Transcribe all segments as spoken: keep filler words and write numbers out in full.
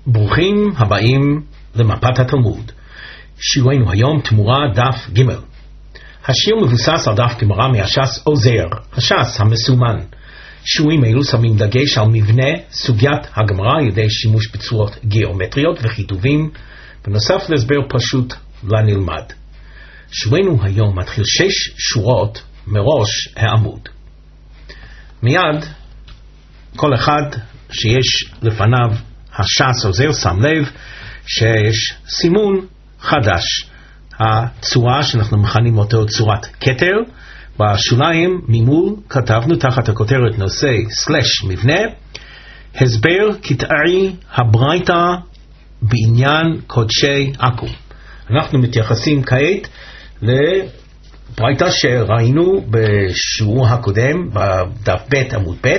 ברוכים הבאים למפת התלמוד. שיעורנו היום תמורה דף ג'. השיר מבוסס על דף גמרא מהש"ס עוזר, הש"ס המסומן. שיעורים אלו שמים דגש על מבנה סוגיית הגמרא על ידי שימוש בצורות גיאומטריות וכיתובים, בנוסף להסבר פשוט לנלמד. שיעורנו היום מתחיל שש שורות מראש העמוד. מיד כל אחד שיש לפניו הש"ס עוזר שם לב שיש סימון חדש. הצורה שאנחנו מכנים אותו צורת כתר, בשוליים ממול כתבנו תחת הכותרת נושא סלש מבנה, הסבר קטעי הברייתא בעניין קודשי עכו. אנחנו מתייחסים כעת לברייתא שראינו בשיעור הקודם בדף ב' עמוד ב'.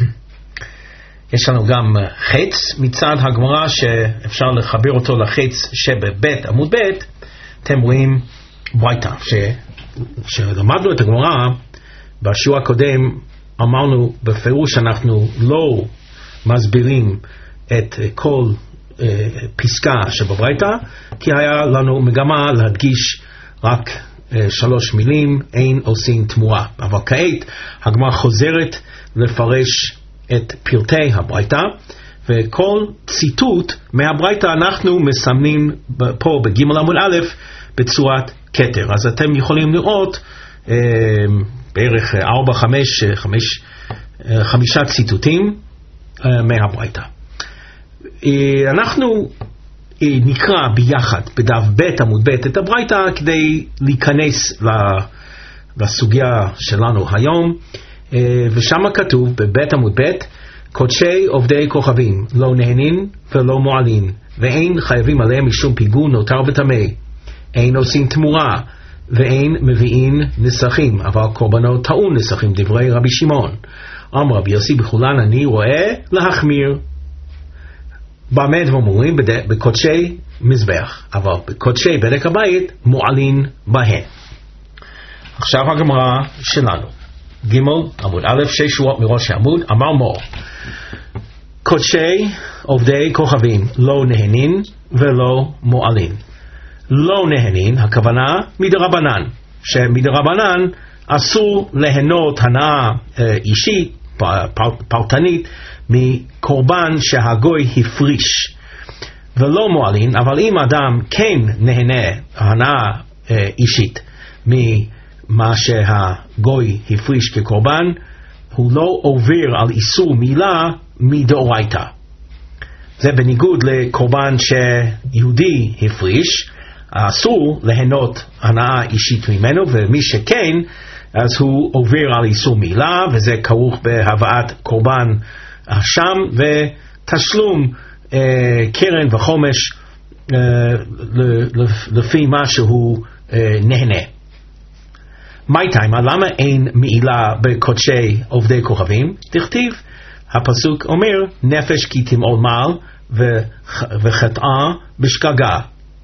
יש לנו גם חץ מצד הגמרא שאפשר לחבר אותו לחץ שבבית עמוד ב'. אתם רואים ברייתא שלמדנו את הגמרא בשיעור הקודם, אמרנו בפירוש שאנחנו לא מסבירים את כל uh, פסקה שבברייתא, כי היה לנו מגמה להדגיש רק uh, שלוש מילים, אין עושים תמורה. אבל כעת הגמרא חוזרת לפרש את פרטי הברייתא, וכל ציטוט מהברייתא אנחנו מסמנים פה בג' עמוד א' בצורת כתר. אז אתם יכולים לראות אה, בערך ארבע, חמש, חמש, חמישה ציטוטים אה, מהברייתא. אה, אנחנו אה, נקרא ביחד בדף ב' עמוד ב' את הברייתא כדי להיכנס לסוגיה שלנו היום. ושם כתוב בבית עמוד בית, קודשי עובדי כוכבים לא נהנין ולא מועלין, ואין חייבים עליהם משום פיגור נותר וטמא, אין עושים תמורה ואין מביאים נסכים, אבל קורבנות טעון נסכים, דברי רבי שמעון. אמר רבי יוסי בכולן אני רואה להחמיר. במה דברים בקודשי מזבח, אבל בקודשי בדק הבית מועלין בהן. עכשיו הגמרא שלנו ג' עמוד א', שש שורות מראש העמוד. אמר מור, קודשי עובדי כוכבים לא נהנין ולא מועלין. לא נהנין, הכוונה מדרבנן, שמדרבנן אסור ליהנות הנאה אישית פרטנית מקורבן שהגוי הפריש. ולא מועלין, אבל אם אדם כן נהנה הנאה אישית מ מה שהגוי הפריש כקורבן, הוא לא עובר על איסור מילה מדאורייתא. זה בניגוד לקורבן שיהודי הפריש, אסור ליהנות הנאה אישית ממנו, ומי שכן אז הוא עובר על איסור מילה, וזה כרוך בהבאת קורבן שם ותשלום אה, קרן וחומש אה, לפי מה שהוא אה, נהנה. מי תימא, למה אין מעילה בקודשי עובדי כוכבים? תכתיב, הפסוק אומר, נפש כי תמעול מעל וחטאה בשגגה.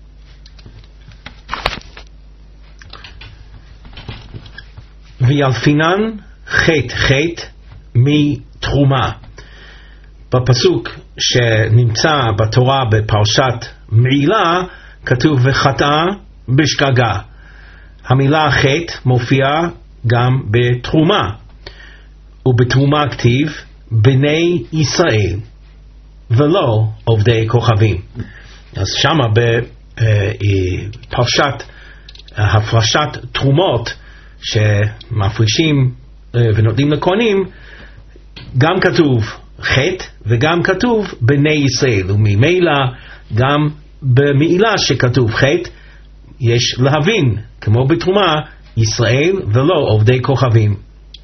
וילפינן חטא חטא מתרומה. בפסוק שנמצא בתורה בפרשת מעילה, כתוב וחטאה בשגגה. המילה חטא מופיעה גם בתרומה, ובתרומה כתיב בני ישראל ולא עובדי כוכבים. אז שמה בפרשת הפרשת תרומות שמפרישים ונותנים לכהנים, גם כתוב חטא וגם כתוב בני ישראל, וממילא גם במעילה שכתוב חטא יש להבין, כמו בתרומה, ישראל ולא עובדי כוכבים.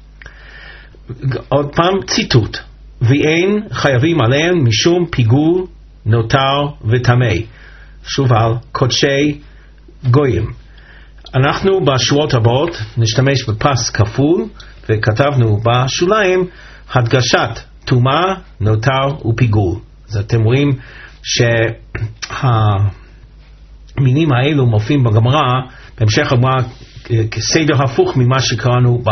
עוד פעם ציטוט, ואין חייבים עליהם משום פיגור נותר וטמא. שוב על קודשי גויים. אנחנו בשורות הבאות נשתמש בפס כפול, וכתבנו בשוליים הדגשת טומאה, נותר ופיגור. אז אתם רואים שה... המינים האלו מופיעים בגמרא, בהמשך הגמרא כסדר הפוך ממה שקראנו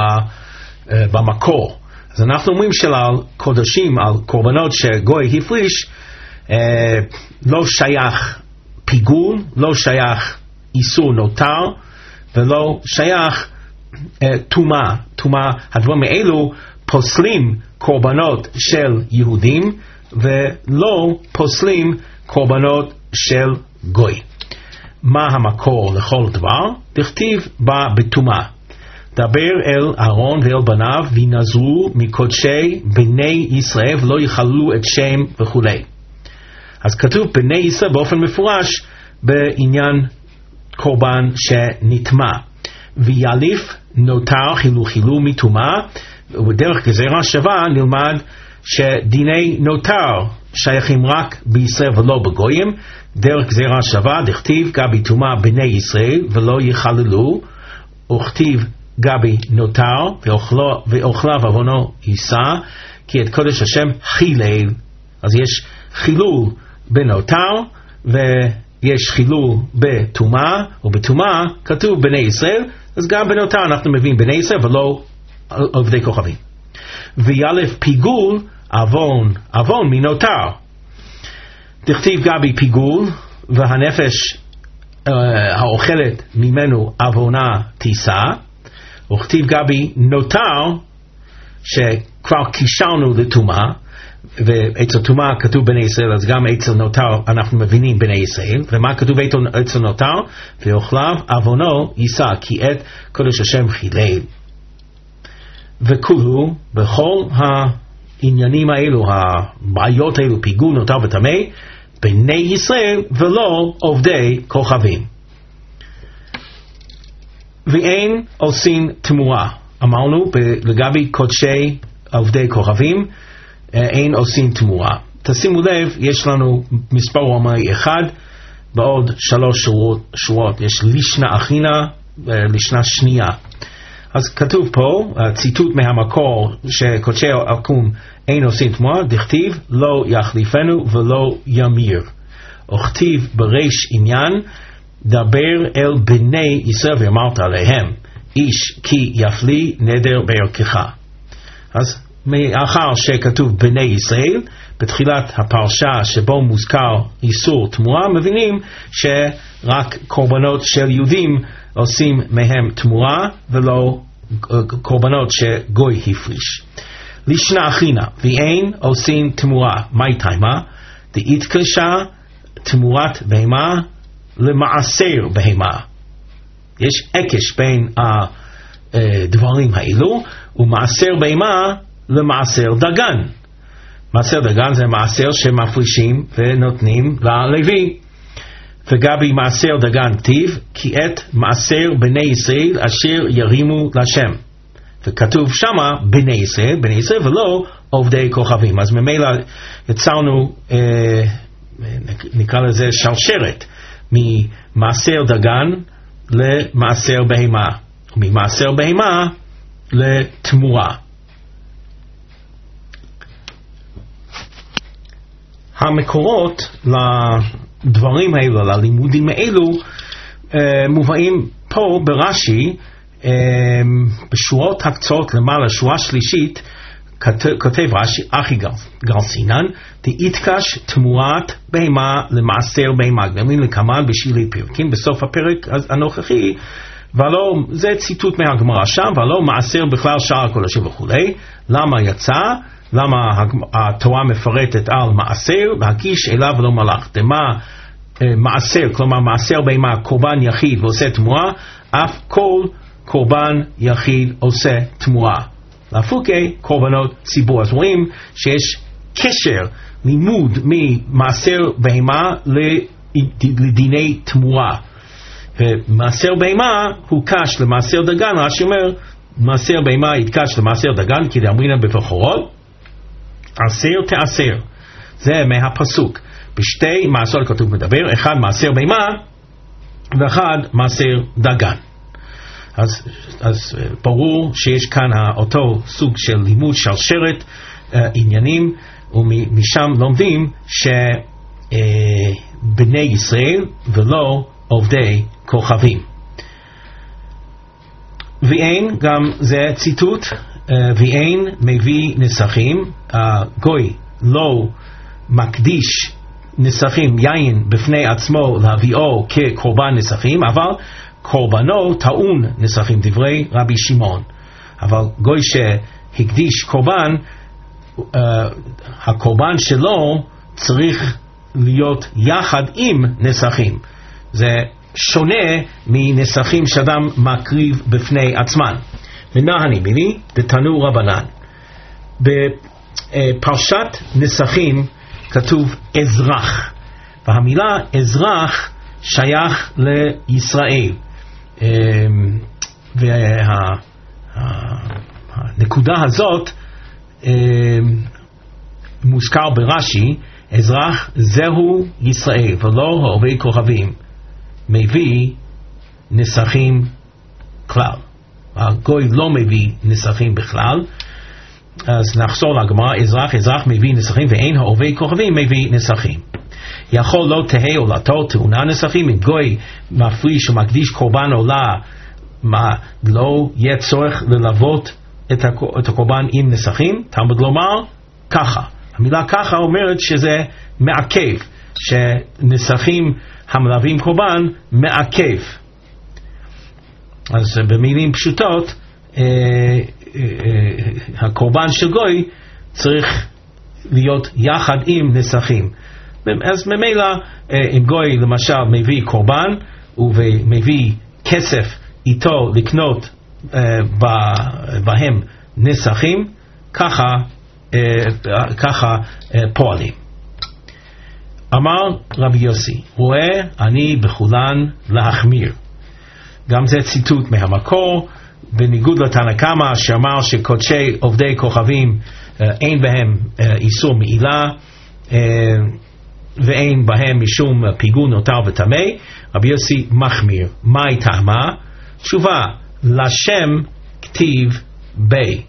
במקור. אז אנחנו אומרים שעל קודשים, על קורבנות שגוי הפריש, לא שייך פיגול, לא שייך איסור נותר, ולא שייך תומה. תומה, הדברים האלו פוסלים קורבנות של יהודים, ולא פוסלים קורבנות של גוי. מה המקור לכל דבר? דכתיב בה בתומה. דבר אל אהרון ואל בניו וינזרו מקודשי בני ישראל ולא יחללו את שם וכו'. אז כתוב בני ישראל באופן מפורש בעניין קורבן שנטמע. ויאליף נותר חילו חילו מתומה, ובדרך גזירה שווה נלמד שדיני נותר שייכים רק בישראל ולא בגויים. דרך גזירה שווה דכתיב גבי תומה בני ישראל ולא יחללו, וכתיב גבי נותר ואוכליו עוונו יישא, כי את קודש השם חילל. אז יש חילול בנותר ויש חילול בתומה, ובתומה כתוב בני ישראל, אז גם בנותר אנחנו מביאים בני ישראל ולא עובדי כוכבים. ויאלף פיגול עוון, עוון מנותר. דכתיב גבי פיגול והנפש uh, האוכלת ממנו עוונה תישא, וכתיב גבי נותר שכבר קישרנו לתומה, ואצל תומה כתוב בני ישראל, אז גם אצל נותר אנחנו מבינים בני ישראל. ומה כתוב אצל נותר? ואוכליו עוונו יישא, כי את קודש השם חילל. וכולו בכל העניינים האלו, הבעיות האלו, פיגול נותר וטמא, בני ישראל ולא עובדי כוכבים. ואין עושים תמורה. אמרנו לגבי קודשי עובדי כוכבים אין עושים תמורה. תשימו לב, יש לנו מספר רומאי אחד, בעוד שלוש שורות, שורות יש לישנה אחינה, לישנה שנייה. אז כתוב פה, ציטוט מהמקור שקודשי עקום אין עושים תמורה, דכתיב לא יחליפנו ולא ימיר. וכתיב בריש עניין, דבר אל בני ישראל ואמרת עליהם, איש כי יפלי נדר בערכך. אז מאחר שכתוב בני ישראל, בתחילת הפרשה שבו מוזכר איסור תמורה, מבינים שרק קורבנות של יהודים עושים מהם תמורה, ולא קורבנות שגוי הפריש. לישנה אחינה, ואין עושים תמורה. מהי תימה? דאיתקשה תמורת בהמה למעשר בהמה. יש עקש בין הדברים האלו, ומעשר בהמה למעשר דגן. מעשר דגן זה מעשר שמפרישים ונותנים ללוי. וגבי מעשר דגן כתיב, כי את מעשר בני ישראל אשר ירימו לשם. וכתוב שמה בני ישראל, בני ישראל ולא עובדי כוכבים. אז ממילא יצרנו, אה, נקרא לזה שרשרת, ממעשר דגן למעשר בהמה, וממעשר בהמה לתמורה. המקורות לדברים האלו, ללימודים האלו, מובאים פה ברש"י, בשורות הקצות למעלה, שורה שלישית, כותב רש"י, אחי גרסינן, דאיתקש תמורת בהמה למעשר בהמה, גמרים לקמן בשילי פרקים, בסוף הפרק הנוכחי, ולא, זה ציטוט מהגמרא שם, ולא מעשר בכלל שאר הקודשים וכו'. למה יצא? למה התורה מפרטת על מעשר? והקיש אליו ולא מלאך. דמה מעשר, כלומר מעשר בהמה, קורבן יחיד ועושה תמורה, אף כל קורבן יחיד עושה תמורה. להפוקי קורבנות ציבור. אז רואים שיש קשר, לימוד ממעשר בהמה לדיני תמורה. ומעשר בהמה הוא קש למעשר דגן. רש"י אומר, מעשר בהמה יתקש למעשר דגן, כי דאמרינן בבכורות, עשר תעשר. זה מהפסוק. בשתי מעשר כתוב מדבר, אחד מעשר בהמה ואחד מעשר דגן. אז, אז ברור שיש כאן אותו סוג של לימוד שרשרת uh, עניינים, ומשם לומדים שבני uh, ישראל ולא עובדי כוכבים. ואין, גם זה ציטוט, uh, ואין מביא נסכים, הגוי uh, לא מקדיש נסכים יין בפני עצמו להביאו כקורבן נסכים, אבל קורבנו טעון נסכים, דברי רבי שמעון. אבל גוי שהקדיש קורבן, uh, הקורבן שלו צריך להיות יחד עם נסכים. זה שונה מנסכים שאדם מקריב בפני עצמן. מנהני מיני דתנו רבנן. בפרשת נסכים כתוב אזרח, והמילה אזרח שייך לישראל, והנקודה הזאת מוזכר ברש"י, אזרח זהו ישראל ולא העובי כוכבים, מביא נסכים כלל. הגוי לא מביא נסכים בכלל. אז נחזור לגמרא, אזרח אזרח מביא נסכים, ואין העובי כוכבים מביא נסכים. יכול לא תהא עולתו טעונה נסכים. אם גוי מפריש ומקדיש קורבן עולה, מה לא יהיה צורך ללוות את, הקור, את הקורבן עם נסכים? תלמוד לומר ככה. המילה ככה אומרת שזה מעכב, שנסכים המלווים קורבן מעכב. אז במילים פשוטות, אה, אה, הקורבן של גוי צריך להיות יחד עם נסכים. אז ממילא אם גוי למשל מביא קורבן ומביא כסף איתו לקנות בהם נסכים, ככה, ככה פועלים. אמר רבי יוסי, רואה אני בכולן להחמיר. גם זה ציטוט מהמקור, בניגוד לתנא קמא שאמר שקודשי עובדי כוכבים אין בהם איסור מעילה ואין בהם משום פיגול נותר וטמא. רבי יוסי מחמיר. מהי טעמה? תשובה, לשם כתיב בי.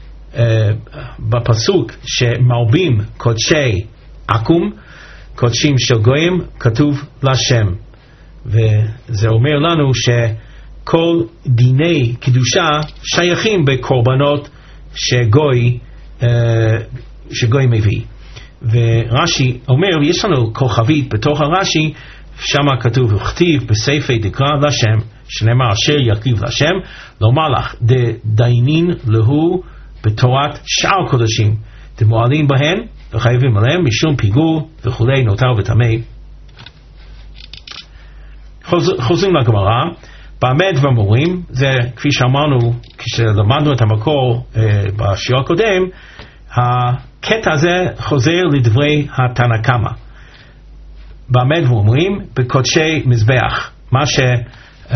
בפסוק שמרבים קודשי עקום, קודשים של גויים, כתוב לשם, וזה אומר לנו שכל דיני קדושה שייכים בקורבנות שגוי שגוי מביא. ורש"י אומר, יש לנו כוכבית בתוך הרש"י, שם כתוב וכתיב בספר דקרא לשם, שנאמר אשר יקריב לשם, לומר לך דיינין להו בתורת שאר קודשים, דמועלים בהן וחייבים עליהם משום פיגול וכולי נותר וטמא. חוז, חוזרים לגמרא, במה דברים אומרים? זה כפי שאמרנו כשלמדנו את המקור אה, בשיעור הקודם, הקטע הזה חוזר לדברי התנא קמא. במה דברים אומרים? בקודשי מזבח, מה שנאמר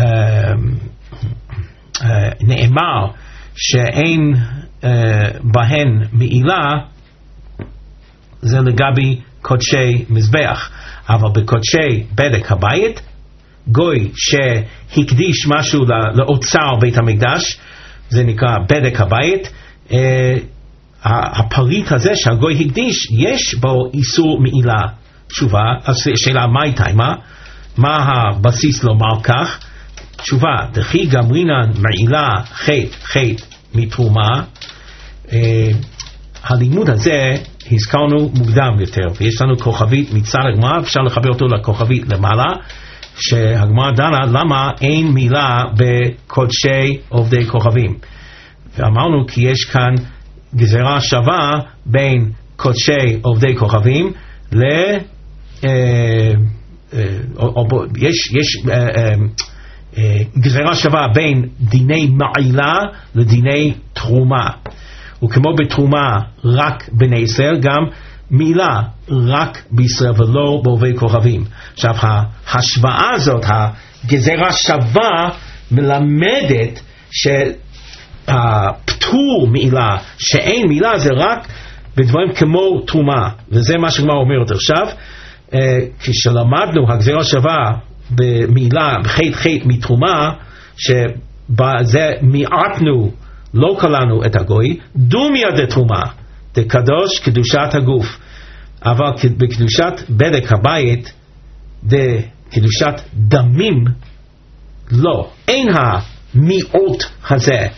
אה, אה, שאין אה, בהן מעילה, זה לגבי קודשי מזבח. אבל בקודשי בדק הבית, גוי שהקדיש משהו לאוצר בית המקדש, זה נקרא בדק הבית, אה, הפריט הזה שהגוי הקדיש, יש בו איסור מעילה. תשובה, השאלה מהי טעמה? מה הבסיס לומר כך? תשובה, דכי גמרינן מעילה חטא חטא מתרומה. אה, הלימוד הזה הזכרנו מוקדם יותר, ויש לנו כוכבית מצד הגמרא, אפשר לחבר אותו לכוכבית למעלה, שהגמרא דנה למה אין מילה בקודשי עובדי כוכבים. ואמרנו כי יש כאן גזרה שווה בין קודשי עובדי כוכבים ל... אה, אה, או, או, יש, יש אה, אה, אה, גזרה שווה בין דיני מעילה לדיני תרומה. וכמו בתרומה רק בני ישראל, גם מילה רק בישראל ולא בעובדי כוכבים. עכשיו ההשוואה הזאת, הגזרה שווה, מלמדת שהפטור מילה, שאין מילה, זה רק בדברים כמו תרומה, וזה מה שגמרא אומרת עכשיו. כשלמדנו הגזרה שווה במילה בחטא חטא מתרומה, שבזה מיעטנו, לא כללנו את הגוי, דומיה דתרומה, דקדוש קדושת הגוף. אבל בקדושת בדק הבית, דקדושת דמים, לא. אין המיעוט הזה.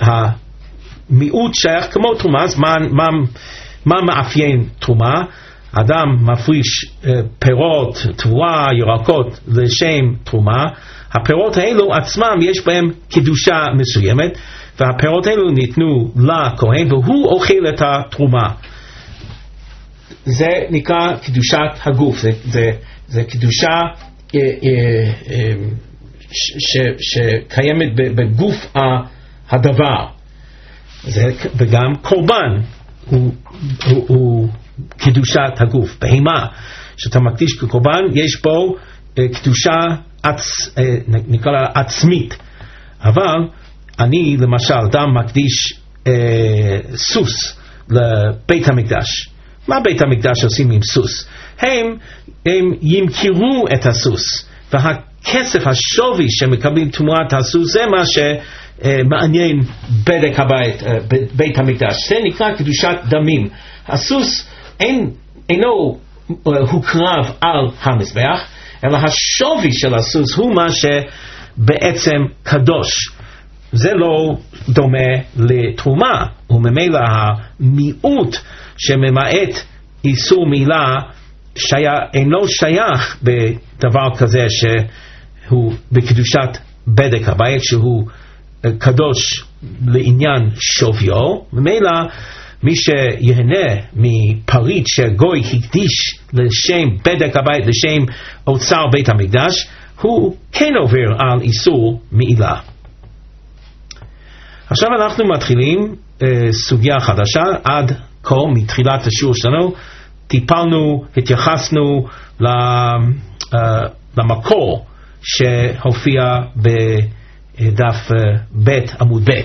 המיעוט שייך כמו תרומה, אז מה, מה, מה מאפיין תרומה? אדם מפריש פירות, תבואה, ירקות לשם תרומה, הפירות האלו עצמם יש בהם קדושה מסוימת, והפירות האלו ניתנו לכהן והוא אוכל את התרומה. זה נקרא קדושת הגוף, זה, זה, זה קדושה אה, אה, אה, ש, שקיימת בגוף הדבר. זה, וגם קורבן הוא, הוא, הוא קדושת הגוף. בהמה שאתה מקדיש כקורבן יש בו אה, קדושה עצ, אה, נקרא לה עצמית. אבל אני למשל אדם מקדיש אה, סוס לבית המקדש. מה בית המקדש עושים עם סוס? הם, הם ימכרו את הסוס, והכסף, השווי שמקבלים תמורת הסוס, זה מה שמעניין בדק הבית, בית המקדש. זה נקרא קדושת דמים. הסוס אין, אינו הוקרב על המזבח, אלא השווי של הסוס הוא מה שבעצם קדוש. זה לא דומה לתרומה, וממילא המיעוט שממעט איסור מילה שיה, אינו שייך בדבר כזה שהוא בקדושת בדק הבית, שהוא קדוש לעניין שוויו. ממילא מי שיהנה מפריט שגוי הקדיש לשם בדק הבית, לשם אוצר בית המקדש, הוא כן עובר על איסור מילה. עכשיו אנחנו מתחילים uh, סוגיה חדשה. עד כה מתחילת השיעור שלנו טיפלנו, התייחסנו ל, uh, למקור שהופיע בדף uh, ב' עמוד ב'.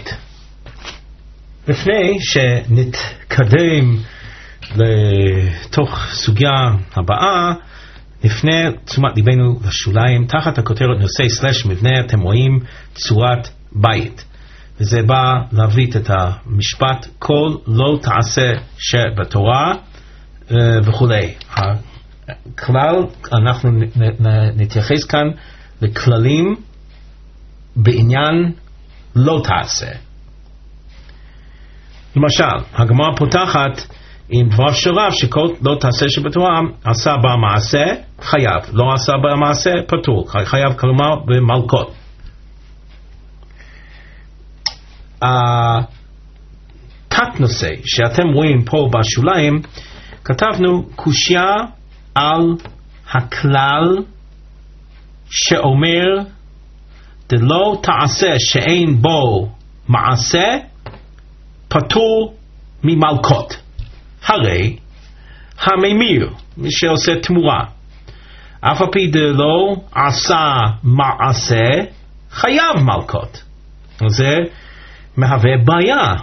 לפני שנתקדם לתוך סוגיה הבאה, נפנה תשומת ליבנו לשוליים. תחת הכותרת נושא סלש מבנה אתם רואים צורת בית, וזה בא להבליט את המשפט כל לא תעשה שבתורה וכו'. הכלל, אנחנו נתייחס כאן לכללים בעניין לא תעשה. למשל, הגמרא פותחת עם דבריו של רב שכל לא תעשה שבתורה עשה במעשה חייב, לא עשה במעשה פטור, חייב כלומר במלכות. התת נושא שאתם רואים פה בשוליים, כתבנו קושיה על הכלל שאומר דלא תעשה שאין בו מעשה פטור ממלכות. הרי הממיר, מי שעושה תמורה, אף על פי דלא עשה מעשה חייב מלכות. זה מהווה בעיה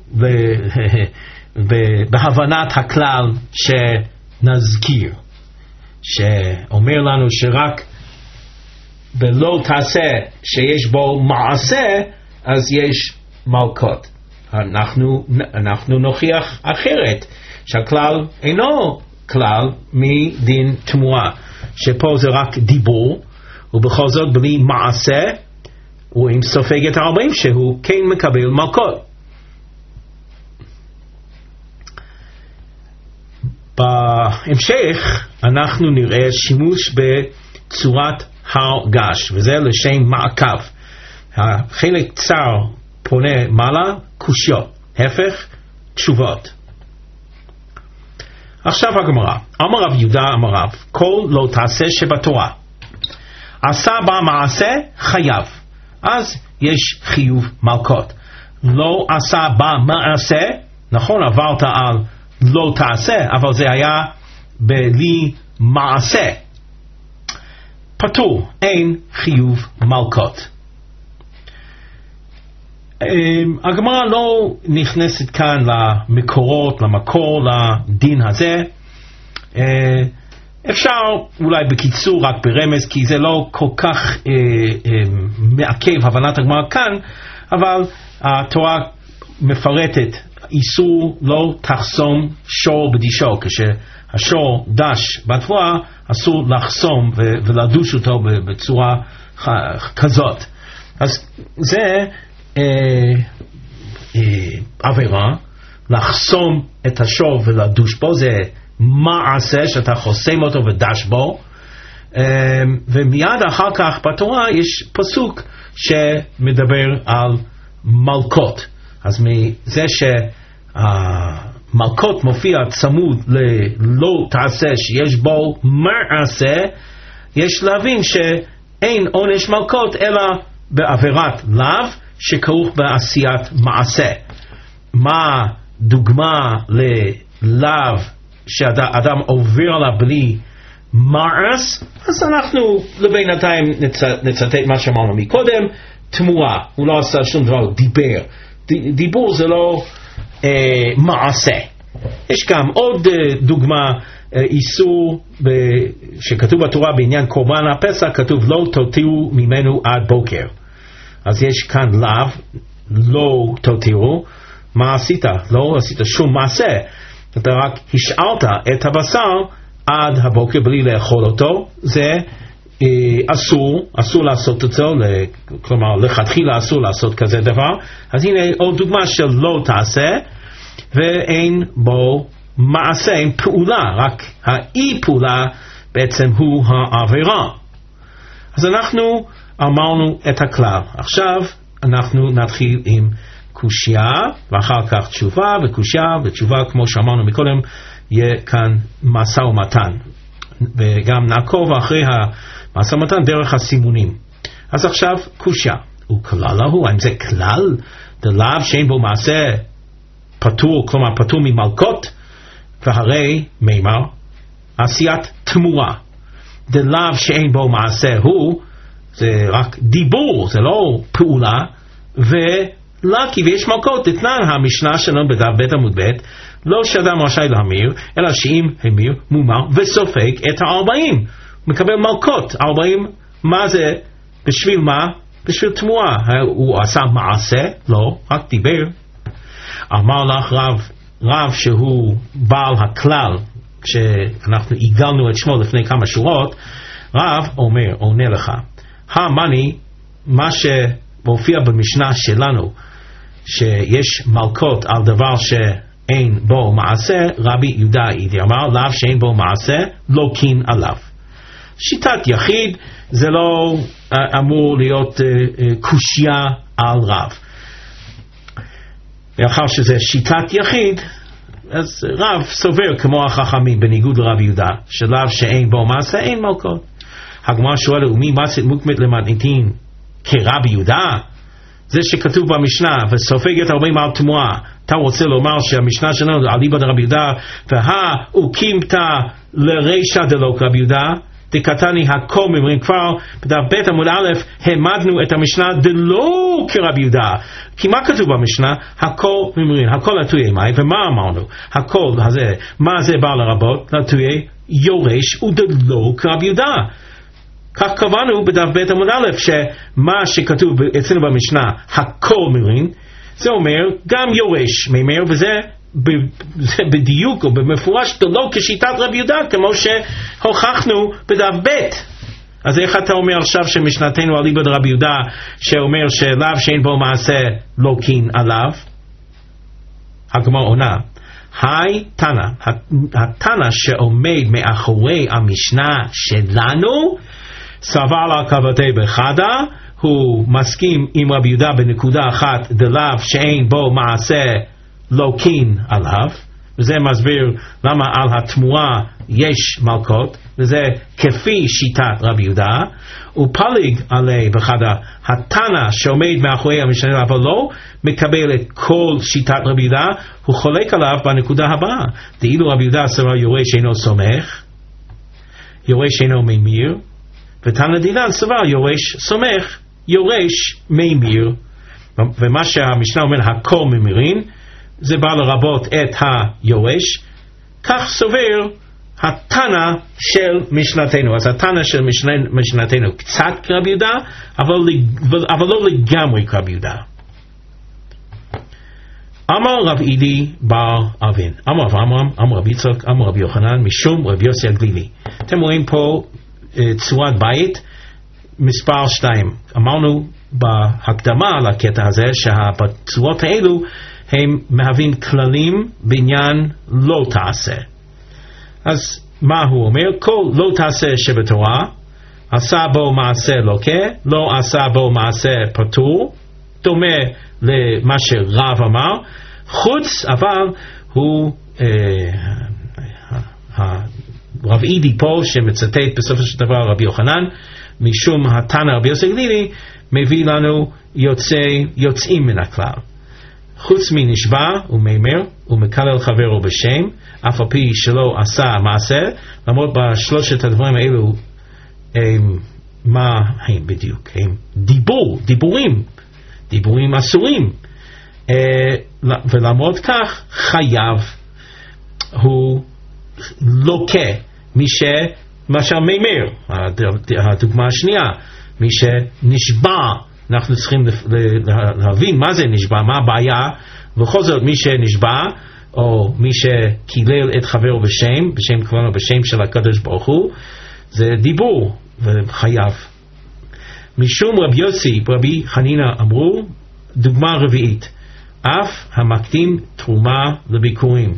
בהבנת הכלל שנזכיר, שאומר לנו שרק בלא תעשה שיש בו מעשה אז יש מלכות. אנחנו, אנחנו נוכיח אחרת, שהכלל אינו כלל מדין תמורה, שפה זה רק דיבור ובכל זאת בלי מעשה, ועם סופגת ארבעים שהוא כן מקבל מלכות. בהמשך אנחנו נראה שימוש בצורת הר געש, וזה לשם מעקב. החלק צר פונה מעלה, קושיות, הפך תשובות. עכשיו הגמרא, אמר רב יהודה אמר רב, כל לא תעשה שבתורה עשה בה מעשה חייב, אז יש חיוב מלכות. לא עשה בה מעשה, נכון, עברת על לא תעשה, אבל זה היה בלי מעשה, פטור, אין חיוב מלכות. הגמרא לא נכנסת כאן למקורות, למקור, לדין הזה. אפשר אולי בקיצור רק ברמז, כי זה לא כל כך אה, אה, מעכב הבנת הגמרא כאן, אבל התורה מפרטת איסור לא תחסום שור בדישו. כשהשור דש בתבואה אסור לחסום ו- ולדוש אותו בצורה כזאת. אז זה אה, אה, עבירה, לחסום את השור ולדוש בו, זה מעשה שאתה חוסם אותו ודש בו, ומיד אחר כך בתורה יש פסוק שמדבר על מלכות. אז מזה שהמלכות מופיע צמוד ללא תעשה שיש בו מעשה, יש להבין שאין עונש מלכות אלא בעבירת לאו שכרוך בעשיית מעשה. מה דוגמה ללאו שאדם עובר עליו בלי מעש? אז אנחנו לבינתיים נצטט מה שאמרנו מקודם, תמורה, הוא לא עשה שום דבר, הוא דיבר. דיבור זה לא אה, מעשה. יש גם עוד אה, דוגמה, אה, איסור ב, שכתוב בתורה בעניין קורבן הפסח, כתוב לא תותירו ממנו עד בוקר. אז יש כאן לאו, לא תותירו. מה עשית? לא עשית שום מעשה, אתה רק השארת את הבשר עד הבוקר בלי לאכול אותו. זה אה, אסור, אסור לעשות את זה, כלומר לכתחילה אסור לעשות כזה דבר. אז הנה עוד דוגמה של לא תעשה, ואין בו מעשה, אין פעולה, רק האי פעולה בעצם הוא העבירה. אז אנחנו אמרנו את הכלל. עכשיו אנחנו נתחיל עם קושיה, ואחר כך תשובה, וקושיה ותשובה, כמו שאמרנו מקודם, יהיה כאן משא ומתן, וגם נעקוב אחרי המשא ומתן דרך הסימונים. אז עכשיו קושיה, הוא כלל הוא, האם זה כלל? דלאו שאין בו מעשה פטור, כלומר פטור ממלכות, והרי מימר עשיית תמורה. דלאו שאין בו מעשה הוא, זה רק דיבור, זה לא פעולה, ו לקי ויש מלכות. תתנן המשנה שלנו בדף בית עמוד בית, לא שאדם רשאי להמיר, אלא שאם המיר מומר וסופג את הארבעים, הוא מקבל מלכות. ארבעים, מה זה? בשביל מה? בשביל תמורה. הוא עשה מעשה? לא, רק דיבר. אמר לך רב, רב שהוא בעל הכלל, כשאנחנו עיגלנו את שמו לפני כמה שורות, רב אומר, עונה לך, המאני, מה שמופיע במשנה שלנו, שיש מלכות על דבר שאין בו מעשה, רבי יהודה אידי אמר, לאו שאין בו מעשה, לא קין עליו. שיטת יחיד, זה לא uh, אמור להיות uh, uh, קושיה על רב. לאחר שזה שיטת יחיד, אז רב סובר כמו החכמים, בניגוד לרבי יהודה, שלאו שאין בו מעשה, אין מלכות. הגמרא שואלת, ומי מצאת מוקמת למתניתין כרבי יהודה? זה שכתוב במשנה, וסופג את ארבעים על תמורה, אתה רוצה לומר שהמשנה שלנו על ליבא דרבי יהודה, והא וקימתא לרישא דלא כרבי יהודה, דקתני הכל ממרים. כבר בדף בית עמוד א' העמדנו את המשנה דלא כרבי יהודה, כי מה כתוב במשנה? הכל ממרים, הכל נטויי מים. ומה אמרנו? הכל הזה, מה זה בא לרבות? נטויי יורש ודלא כרבי יהודה. כך קבענו בדף בית עמוד א', שמה שכתוב אצלנו במשנה הכל מרים, זה אומר גם יורש ממר, וזה בדיוק או במפורש לא כשיטת רבי יהודה, כמו שהוכחנו בדף בית. אז איך אתה אומר עכשיו שמשנתנו על ליבא דרבי יהודה, שאומר שלאו שאין בו מעשה לא קין עליו? הגמרא עונה, היי תנא, התנא שעומד מאחורי המשנה שלנו, סבר לה כבתי בחדה, הוא מסכים עם רבי יהודה בנקודה אחת, דלאו שאין בו מעשה לא קין עליו, וזה מסביר למה על התמורה יש מלכות, וזה כפי שיטת רבי יהודה. ופליג עלי בחדה, התנא שעומד מאחורי המשנה אבל לא מקבל את כל שיטת רבי יהודה, הוא חולק עליו בנקודה הבאה, דאילו רבי יהודה סבר יורש אינו סומך, יורש אינו ממיר, ותנא דינן סבר יורש סומך, יורש ממיר. ומה שהמשנה אומר הכל ממירין, זה בא לרבות את היורש. כך סובר התנא של משנתנו. אז התנא של משנה, משנתנו קצת כרבי יהודה, אבל, אבל לא לגמרי כרבי יהודה. אמר רב אידי בר אבין, אמר רב עמרם, אמר רב יצחק, אמר רב יוחנן, משום רב יוסי הגלילי. אתם רואים פה צורת בית מספר שתיים. אמרנו בהקדמה לקטע הזה שהצורות האלו הם מהווים כללים בעניין לא תעשה. אז מה הוא אומר? כל לא תעשה שבתורה, עשה בו מעשה לוקה, לא עשה בו מעשה פטור, דומה למה שרב אמר, חוץ אבל הוא אה, הרב אידי פה שמצטט בסופו של דבר רבי יוחנן, משום התנא רבי יוסי גלילי, מביא לנו יוצא, יוצאים מן הכלל. חוץ מנשבע ומימר ומקלל חברו בשם, אף על פי שלא עשה מעשה, למרות בשלושת הדברים האלו הם, מה הם בדיוק? הם דיבור, דיבורים, דיבורים אסורים, ולמרות כך חייב הוא לוקה, מי שמשל מימר, הדוגמה השנייה, מי שנשבע, אנחנו צריכים להבין מה זה נשבע, מה הבעיה, בכל זאת מי שנשבע, או מי שקילל את חברו בשם, בשם כלנו בשם של הקדוש ברוך הוא, זה דיבור וחייב. משום רבי יוסי ורבי חנינא אמרו, דוגמה רביעית, אף המקדים תרומה לביקורים.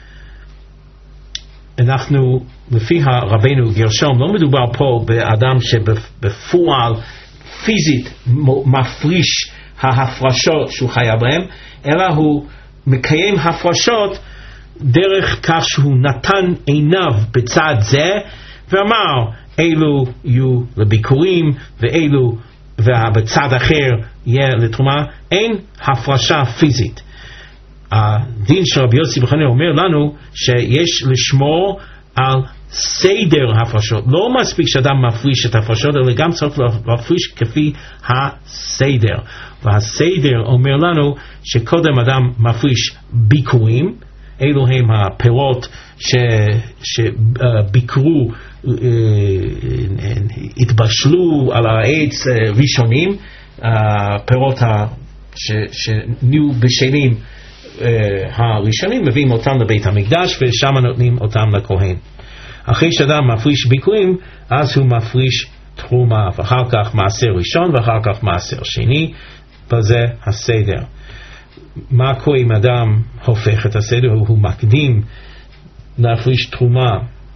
אנחנו, לפי רבנו גרשום, לא מדובר פה באדם שבפועל פיזית מפריש ההפרשות שהוא חייב בהם, אלא הוא מקיים הפרשות דרך כך שהוא נתן עיניו בצד זה ואמר אילו יהיו לביקורים ואילו ובצד אחר יהיה לתרומה. אין הפרשה פיזית. הדין של רבי יוסי בחנינא אומר לנו שיש לשמור על סדר ההפרשות. לא מספיק שאדם מפריש את ההפרשות, אלא גם צריך להפריש כפי הסדר. והסדר אומר לנו שקודם אדם מפריש ביקורים, אלו הם הפירות שביקרו, התבשלו על העץ ראשונים, הפירות שנהיו בשלים הראשונים, מביאים אותם לבית המקדש ושם נותנים אותם לכהן. אחרי שאדם מפריש ביקורים, אז הוא מפריש תרומה, ואחר כך מעשר ראשון ואחר כך מעשר שני, וזה הסדר. מה קורה אם אדם הופך את הסדר? הוא מקדים להפריש תרומה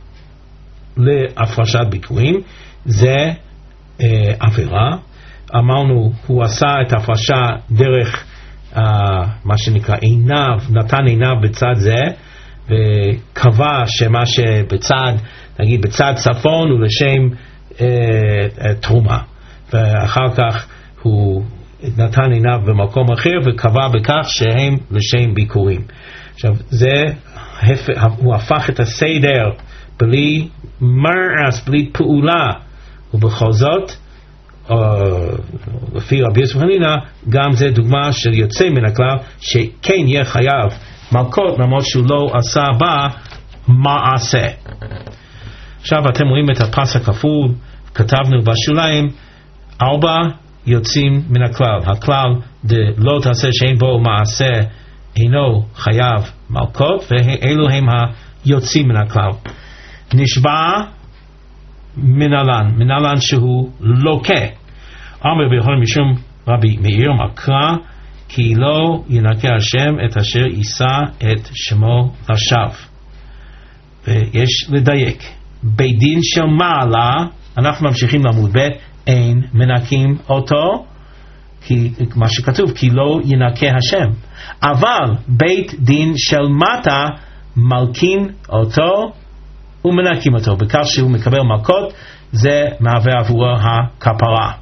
להפרשת ביקורים, זה אה, עבירה. אמרנו, הוא עשה את ההפרשה דרך אה, מה שנקרא עיניו, נתן עיניו בצד זה, וקבע שמה שבצד, נגיד בצד צפון הוא לשם אה, אה, תרומה, ואחר כך הוא נתן עיניו במקום אחר וקבע בכך שהם לשם ביקורים. עכשיו זה, הוא הפך את הסדר בלי מרעס, בלי פעולה, ובכל זאת לפי רבי יוסי חנינא גם זה דוגמה של יוצא מן הכלל שכן יהיה חייב מלכות למרות שהוא לא עשה בה מעשה. עכשיו אתם רואים את הפס הכפול, כתבנו בשוליים ארבע יוצאים מן הכלל. הכלל לא תעשה שאין בו מעשה אינו חייב מלכות, ואלו הם היוצאים מן הכלל. נשבע מנהלן, מנהלן שהוא לוקה. אמר רבי יוחנן משום רבי מאיר מקרא כי לא ינקה השם את אשר יישא את שמו לשווא. ויש לדייק, בית דין של מעלה, אנחנו ממשיכים לעמוד ב', אין מנקים אותו, כי, מה שכתוב, כי לא ינקה השם. אבל בית דין של מטה מלקים אותו ומנקים אותו, בכך שהוא מקבל מלכות, זה מהווה עבורו הכפרה.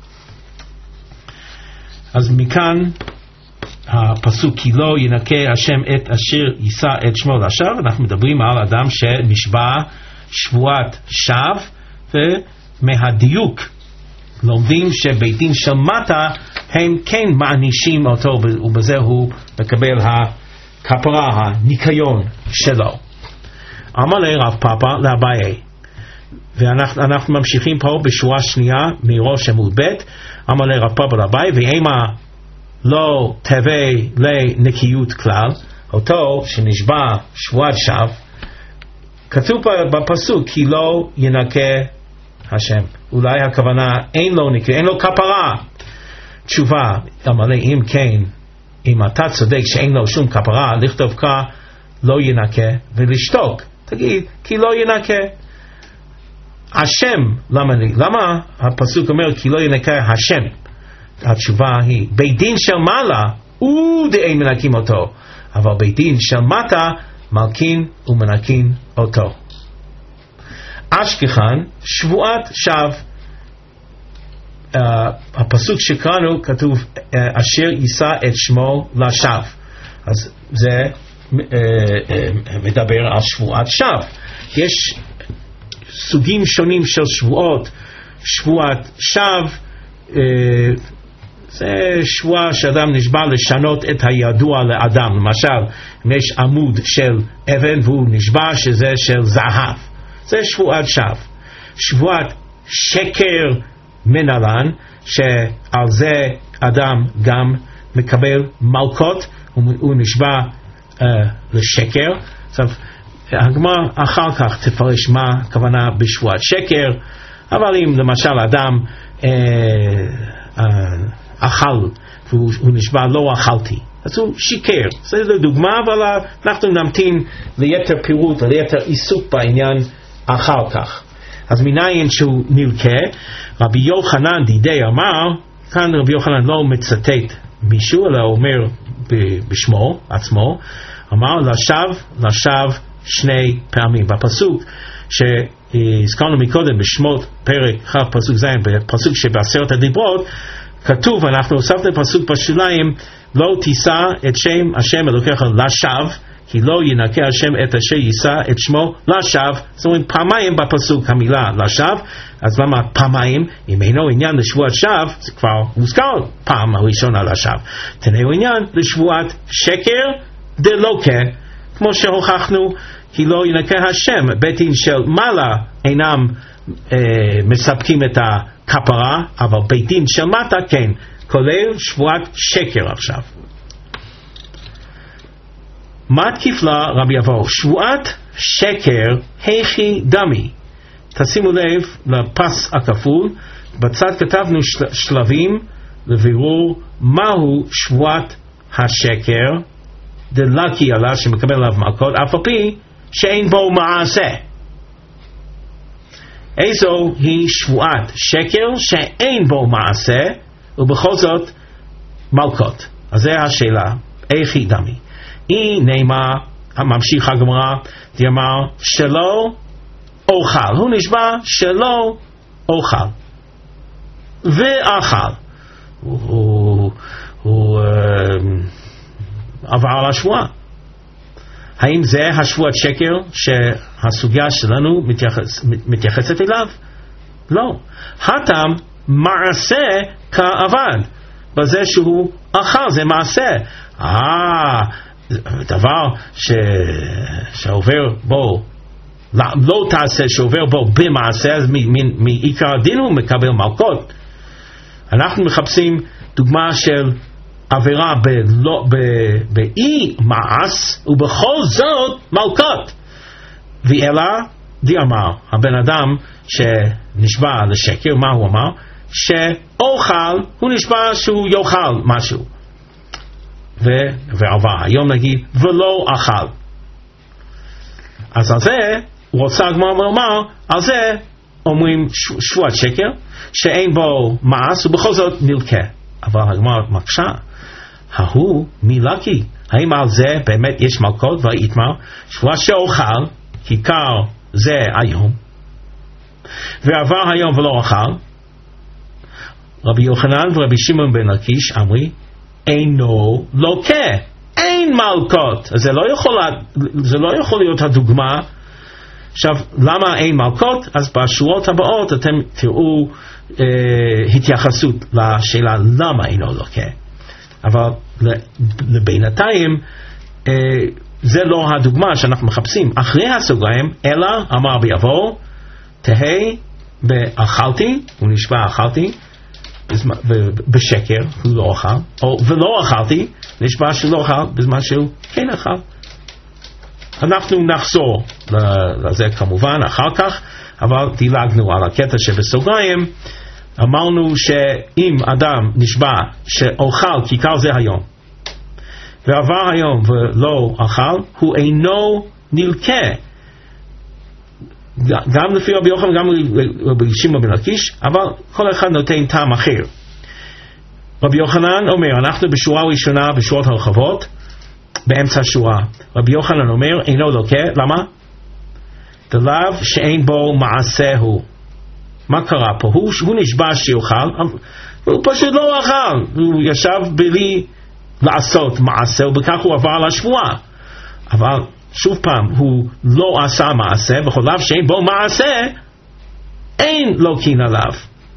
אז מכאן הפסוק כי לא ינקה השם את אשר יישא את שמו לשווא, אנחנו מדברים על אדם שנשבע שבועת שווא, ומהדיוק לומדים שבית דין של מטה הם כן מענישים אותו, ובזה הוא מקבל הכפרה, הניקיון שלו. אמר לי רב פאפא לאביי, ואנחנו ממשיכים פה בשורה שנייה מראש עמוד ב'. אמר לי רב פאפא לאביי, ואימה לא תווה לנקיות כלל, אותו שנשבע שבועת שווא, כתוב בפסוק כי לא ינקה השם. אולי הכוונה אין לו נקה, אין לו כפרה. תשובה, אמר לי אם כן, אם אתה צודק שאין לו שום כפרה, לכתוב כך לא ינקה ולשתוק, תגיד, כי לא ינקה. השם, למה, למה הפסוק אומר כי לא ינקה השם? התשובה היא, בית דין של מעלה הוא דאין מנקים אותו, אבל בית דין של מטה מלקים ומנקים אותו. אשכחן, שבועת שווא. Uh, הפסוק שקראנו כתוב uh, אשר יישא את שמו לשווא, אז זה uh, uh, מדבר על שבועת שווא. יש סוגים שונים של שבועות. שבועת שווא uh, זה שבועה שאדם נשבע לשנות את הידוע לאדם. למשל, אם יש עמוד של אבן והוא נשבע שזה של זהב, זה שבועת שווא. שבועת שקר מנהלן, שעל זה אדם גם מקבל מלכות, הוא נשבע uh, לשקר. עכשיו, הגמרא אחר כך תפרש מה הכוונה בשבועת שקר, אבל אם למשל אדם uh, uh, אכל והוא נשבע לא אכלתי, אז הוא שיקר. זה לדוגמה, אבל אנחנו נמתין ליתר פירוט וליתר עיסוק בעניין אחר כך. אז מניין שהוא נלקה, רבי יוחנן דידי אמר, כאן רבי יוחנן לא מצטט מישהו, אלא אומר בשמו עצמו, אמר לשווא, לשווא שני פעמים. בפסוק שהזכרנו מקודם בשמות פרק אחד פסוק זין, בפסוק שבעשרת הדיברות, כתוב, אנחנו הוספנו פסוק בשוליים, לא תישא את שם השם אלוקיך לשווא, כי לא ינקה השם את אשר יישא את שמו לשווא. זאת אומרת פעמיים בפסוק המילה לשווא. אז למה פעמיים? אם אינו עניין לשבועת שווא, זה כבר מוזכר פעם הראשונה לשווא. תנאו עניין לשבועת שקר דלוקה, כמו שהוכחנו, כי לא ינקה השם. בית דין של מעלה אינם אה, מספקים את הכפרה, אבל בית דין של מטה כן, כולל שבועת שקר עכשיו. מה תקיף לה רבי אבו? שבועת שקר הכי דמי. תשימו לב לפס הכפול, בצד כתבנו של, שלבים לבירור מהו שבועת השקר דלקי עלה שמקבל עליו מלכות, אף על פי שאין בו מעשה. איזו היא שבועת שקר שאין בו מעשה ובכל זאת מלכות? אז זה השאלה, הכי דמי. היא נאמר, ממשיך הגמרא, דאמר שלא אוכל, הוא נשבע שלא אוכל ואכל, הוא, הוא, הוא uh, עבר על השבועה. האם זה השבועת שקר שהסוגיה שלנו מתייחס, מתייחסת אליו? לא. הטעם מעשה כעבד, בזה שהוא אכל, זה מעשה. אה, דבר ש... שעובר בו, לא, לא תעשה שעובר בו במעשה, אז מעיקר הדין הוא מקבל מלכות. אנחנו מחפשים דוגמה של עבירה בלא, ב, באי מעש ובכל זאת מלכות. ואלה די אמר, הבן אדם שנשבע לשקר, מה הוא אמר? שאוכל, הוא נשבע שהוא יאכל משהו. ו... ועבר, היום נגיד ולא אכל. אז על זה הוא רוצה הגמרא לומר, על זה אומרים שבועת שקר שאין בו מעש ובכל זאת נלקה. אבל הגמרא מקשה, ההוא מלקי, האם על זה באמת יש מלכות? ויתמר שבועה שאוכל כיכר זה היום ועבר היום ולא אכל. רבי יוחנן ורבי שמעון בן לקיש אמרי אינו לוקה, אין מלכות. אז זה לא יכול, זה לא יכול להיות הדוגמה. עכשיו, למה אין מלכות? אז בשורות הבאות אתם תראו אה, התייחסות לשאלה למה אינו לוקה. אבל לבינתיים אה, זה לא הדוגמה שאנחנו מחפשים. אחרי הסוגריים, אלא אמר ביבוא, תהי באכלתי, הוא נשבע אכלתי, בשקר הוא לא אכל, או ולא אכלתי, נשבע שלא אכל בזמן שהוא כן אכל. אנחנו נחזור לזה כמובן אחר כך, אבל דילגנו על הקטע שבסוגריים. אמרנו שאם אדם נשבע שאוכל כיכר זה היום ועבר היום ולא אכל, הוא אינו נלקה, גם לפי רבי יוחנן וגם רבי שמעון בן לקיש, אבל כל אחד נותן טעם אחר. רבי יוחנן אומר, אנחנו בשורה ראשונה בשורות הרחבות, באמצע השורה. רבי יוחנן אומר, אינו לוקה, למה? דלאו שאין בו מעשהו. מה קרה פה? הוא, הוא נשבע שיוכל, הוא פשוט לא אכל, הוא ישב בלי לעשות מעשה, ובכך הוא עבר על השבועה. אבל שוב פעם, הוא לא עשה מעשה, בכל לאו שאין בו מעשה, אין לוקין עליו.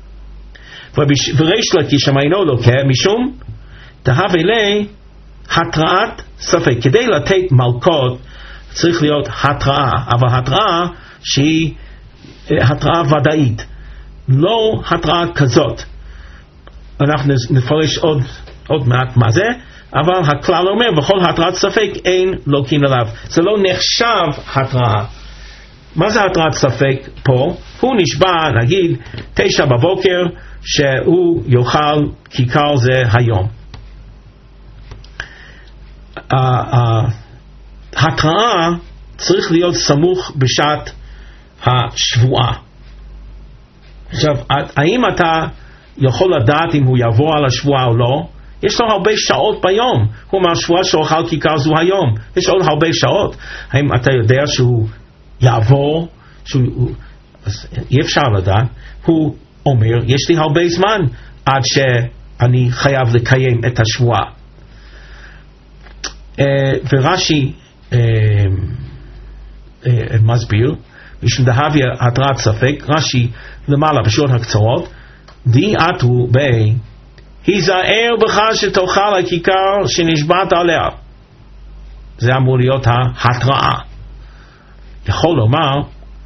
וריש לקיש אינו לוקה, משום תהווה לי התראת ספק. כדי לתת מלכות צריך להיות התראה, אבל התראה שהיא התראה ודאית, לא התראה כזאת. אנחנו נפרש עוד, עוד מעט מה זה, אבל הכלל אומר, בכל התראת ספק אין לוקין עליו. זה לא נחשב התראה. מה זה התראת ספק פה? הוא נשבע, נגיד, תשע בבוקר, שהוא יאכל כיכר זה היום. ההתראה צריך להיות סמוך בשעת השבועה. עכשיו, האם אתה יכול לדעת אם הוא יבוא על השבועה או לא? יש לו הרבה שעות ביום. הוא אומר, השבועה שאוכל כיכר זו היום. יש עוד הרבה שעות. האם אתה יודע שהוא יעבור? שהוא, אז אי אפשר לדעת. הוא אומר, יש לי הרבה זמן עד שאני חייב לקיים את השבועה. ורש"י מסביר, משום דהווה התראת ספק, רש"י למעלה בשורות הקצרות, די עטו בי, היזהר בך שתאכל הכיכר שנשבעת עליה. זה אמור להיות ההתראה. יכול לומר,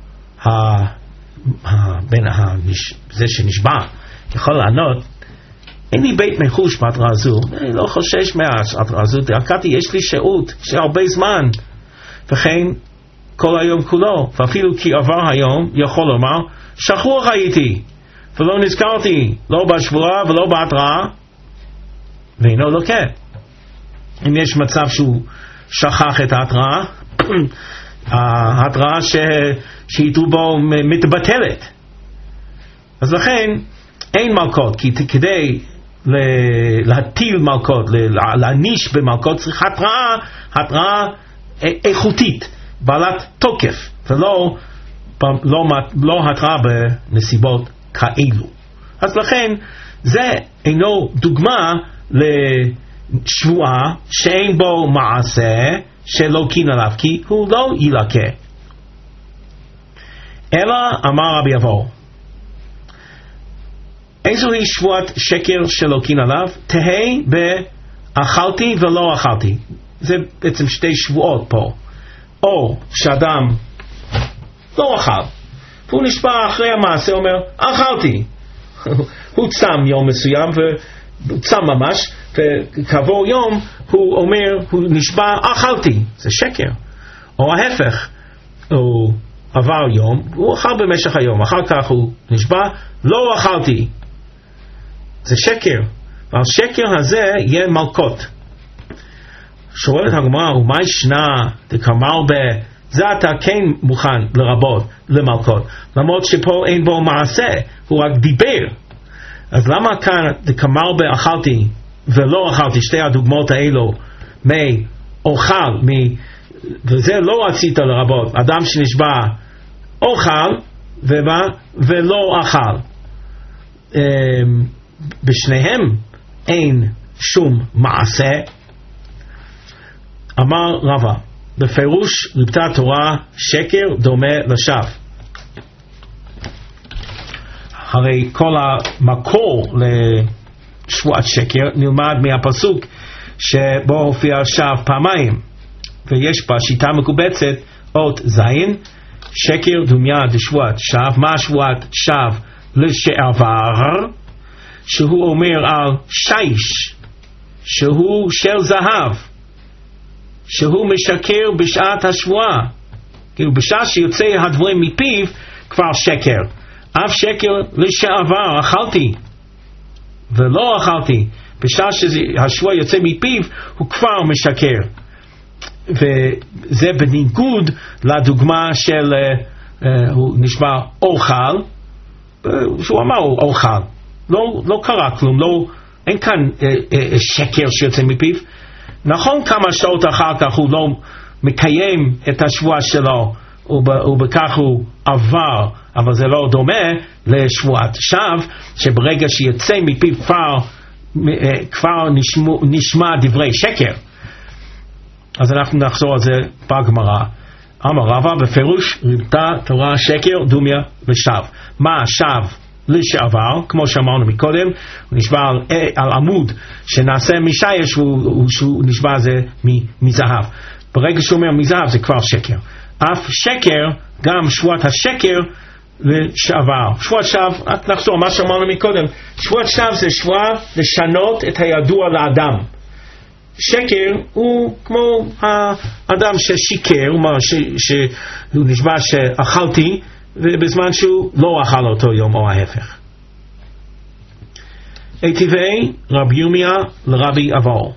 זה שנשבע, יכול לענות, אין לי בית מחוש בהתראה הזו, אני לא חושש מההתראה הזו, דרכתי יש לי שהות, יש לי הרבה זמן, וכן כל היום כולו, ואפילו כי עבר היום, יכול לומר, שכוח הייתי, ולא נזכרתי, לא בשבועה ולא בהתראה, ואינו לוקה. אם יש מצב שהוא שכח את ההתראה, ההתראה שהייתו בו מתבטלת. אז לכן אין מלכות, כי כדי להטיל מלכות, להניש במלכות, צריך התראה, התראה איכותית, בעלת תוקף, ולא לא, לא התראה בנסיבות כאלו. אז לכן זה אינו דוגמה לשבועה שאין בו מעשה שלא קין עליו, כי הוא לא ילקה. אלא אמר רבי אבו, איזוהי שבועת שקר שלא קין עליו? תהי באכלתי ולא אכלתי. זה בעצם שתי שבועות פה. או שאדם לא אכל, והוא נשבע אחרי המעשה, אומר, אכלתי. הוא צם יום מסוים, והוא צם ממש, וכעבור יום הוא אומר, הוא נשבע, אכלתי. זה שקר. או ההפך, הוא עבר יום, הוא אכל במשך היום, אחר כך הוא נשבע, לא אכלתי. זה שקר. ועל שקר הזה יהיה מלכות. שואלת הגמרא, ומה ישנה דקמר ב... זה אתה כן מוכן לרבות למלכות, למרות שפה אין בו מעשה, הוא רק דיבר. אז למה כאן דקמר ב אכלתי ולא אכלתי, שתי הדוגמאות האלו, מאוכל, מ... וזה לא רצית לרבות, אדם שנשבע אוכל ומה? ולא אכל. בשניהם אין שום מעשה. אמר רבא, בפירוש ליבתה תורה שקר דומה לשווא. הרי כל המקור לשבועת שקר נלמד מהפסוק שבו הופיע שווא פעמיים, ויש בה שיטה מקובצת אות זין, שקר דומיה דשבועת שווא. מה שבועת שווא? לשעבר, שהוא אומר על שיש שהוא של זהב, שהוא משקר בשעת השבועה, כאילו בשעה שיוצא הדברים מפיו כבר שקר. אף שקר לשעבר, אכלתי ולא אכלתי, בשעה שהשבועה יוצא מפיו הוא כבר משקר. וזה בניגוד לדוגמה של הוא נשבע אוכל, שהוא אמר אוכל, לא, לא קרה כלום, לא, אין כאן אה, אה, שקר שיוצא מפיו. נכון, כמה שעות אחר כך הוא לא מקיים את השבועה שלו, ובכך הוא עבר, אבל זה לא דומה לשבועת שווא, שברגע שיצא מפיו כבר, כבר נשמע, נשמע דברי שקר. אז אנחנו נחזור על זה בגמרא. אמר רבא בפירוש ריבתה תורה שקר דומיה ושווא. מה שווא? לשעבר, כמו שאמרנו מקודם, הוא נשבע על, על עמוד שנעשה משייש, הוא, הוא נשבע זה מזהב. ברגע שהוא אומר מזהב זה כבר שקר. אף שקר, גם שבועת השקר לשעבר. שבועת שווא, רק נחזור מה שאמרנו מקודם, שבועת שווא זה שבועה לשנות את הידוע לאדם. שקר הוא כמו האדם ששיקר, הוא אומר שהוא נשבע שאכלתי ובזמן שהוא לא אכל אותו יום או ההפך. היטיבי רבי ירמיה לרבי אבאו.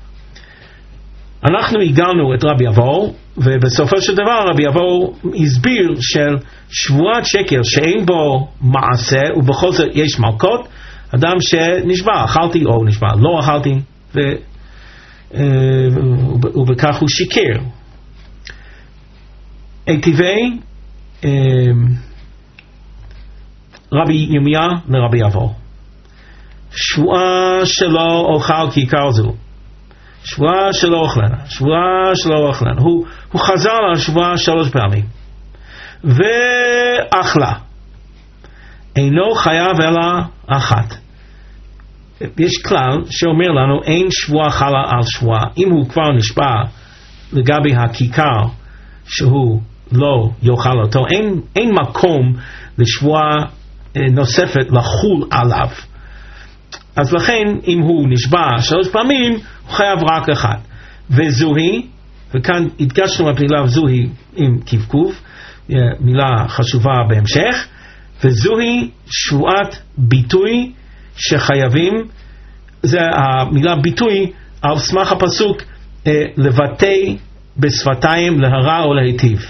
אנחנו הגענו את רבי אבאו, ובסופו של דבר רבי אבאו הסביר של שבועת שקר שאין בו מעשה ובכל זאת יש מלכות, אדם שנשבע אכלתי או נשבע לא אכלתי, ו, ובכך הוא שיקר. היטיבי רבי ירמיה לרבי אבאו. שבועה שלא אוכל כיכר זו, שבועה שלא אוכלנה, שבועה שלא אוכלנה. הוא, הוא חזר על השבועה שלוש פעמים ואכלה, אינו חייב אלא אחת. יש כלל שאומר לנו אין שבועה חלה על שבועה. אם הוא כבר נשבע לגבי הכיכר שהוא לא יאכל אותו, אין, אין מקום לשבועה נוספת לחול עליו. אז לכן אם הוא נשבע שלוש פעמים הוא חייב רק אחד. וזוהי, וכאן הדגשנו את מילה זוהי עם כבקוב, מילה חשובה בהמשך, וזוהי שבועת ביטוי שחייבים, זה המילה ביטוי על סמך הפסוק לבטא בשפתיים להרע או להיטיב,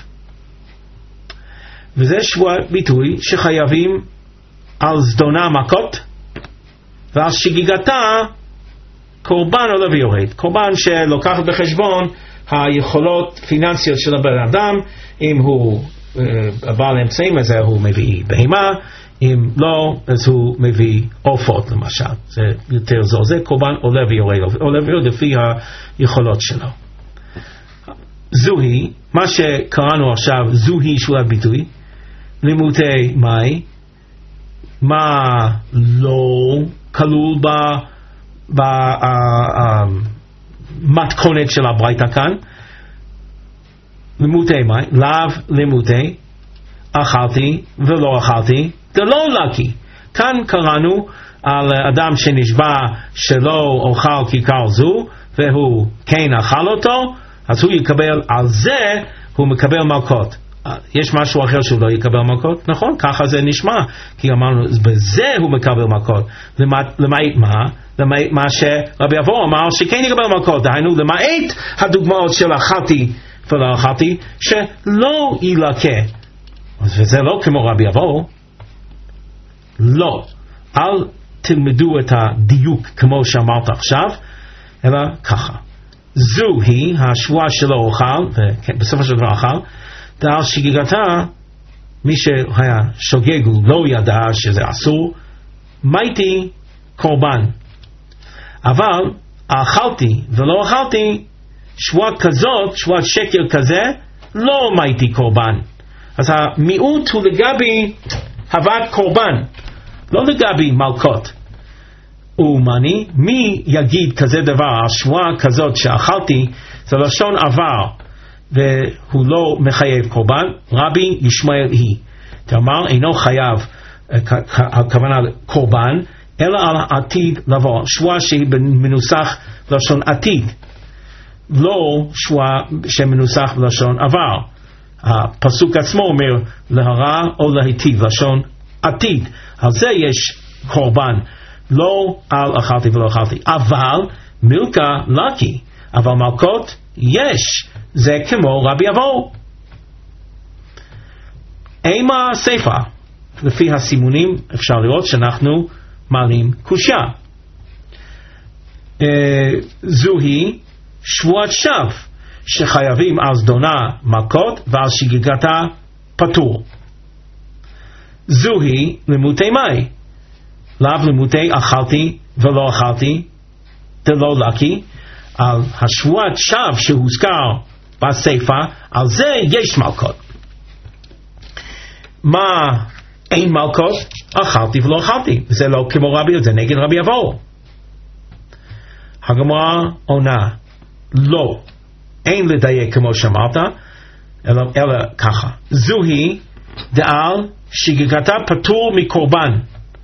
וזה שבועת ביטוי שחייבים על זדונה מכות ועל שגיגתה קורבן עולה ויורד. קורבן שלוקחת בחשבון היכולות פיננסיות של הבן אדם, אם הוא uh, בעל אמצעים אז הוא מביא בהמה, אם לא אז הוא מביא עופות למשל, זה יותר זו, זה קורבן עולה ויורד, עולה ויורד לפי היכולות שלו. זוהי, מה שקראנו עכשיו, זוהי שבועת ביטוי, לימודי מאי, מה לא כלול במתכונת של הברייתא כאן. לימודי מאי, לאו לימודי, אכלתי ולא אכלתי, זה לא לקי. כאן קראנו על אדם שנשבע שלא אוכל כיכר זו, והוא כן אכל אותו, אז הוא יקבל על זה, הוא מקבל מלכות. יש משהו אחר שהוא לא יקבל מלכות? נכון, ככה זה נשמע, כי אמרנו, בזה הוא מקבל מלכות. למעט מה? למעט מה שרבי אבאו אמר שכן יקבל מלכות, דהיינו למעט הדוגמאות של אכלתי ולא אכלתי, שלא ילקה. וזה לא כמו רבי אבאו. לא. אל תלמדו את הדיוק כמו שאמרת עכשיו, אלא ככה. זוהי השבועה שלא אוכל, ובסופו של דבר אכל, דעל שגיגתה, מי שהיה שוגג לא ידע שזה אסור, מייתי קורבן. אבל אכלתי ולא אכלתי, שבועה כזאת, שבועת שקר כזה, לא מייתי קורבן. אז המיעוט הוא לגבי הבאת קורבן, לא לגבי מלכות. ומני, מי יגיד כזה דבר, השבועה כזאת שאכלתי, זה לשון עבר, והוא לא מחייב קורבן, רבי ישמעאל היא. תאמר, אינו חייב, הכוונה קורבן, אלא על העתיד לבוא. שבועה שהיא מנוסח לשון עתיד, לא שבועה שמנוסח לשון עבר. הפסוק עצמו אומר להרע או להיטיב, לשון עתיד. על זה יש קורבן, לא על אכלתי ולא אכלתי. אבל מילקה לקי, אבל מלכות יש, זה כמו רבי אבאו. אימה סיפה, לפי הסימונים אפשר לראות שאנחנו מעלים קושיה. זוהי שבועת שווא שחייבים על זדונה מכות ועל שגיגתה פטור. זוהי לימודי מאי, לאו לימודי אכלתי ולא אכלתי דלא לקי. על השבועת שווא שהוזכר בסיפה, על זה יש מלכות. מה אין מלכות? אכלתי ולא אכלתי. זה לא כמו רבי, זה נגד רבי אבוהו. הגמרא עונה, לא, אין לדייק כמו שאמרת, אלא, אלא ככה. זוהי דעל שגיגתה פטור מקורבן.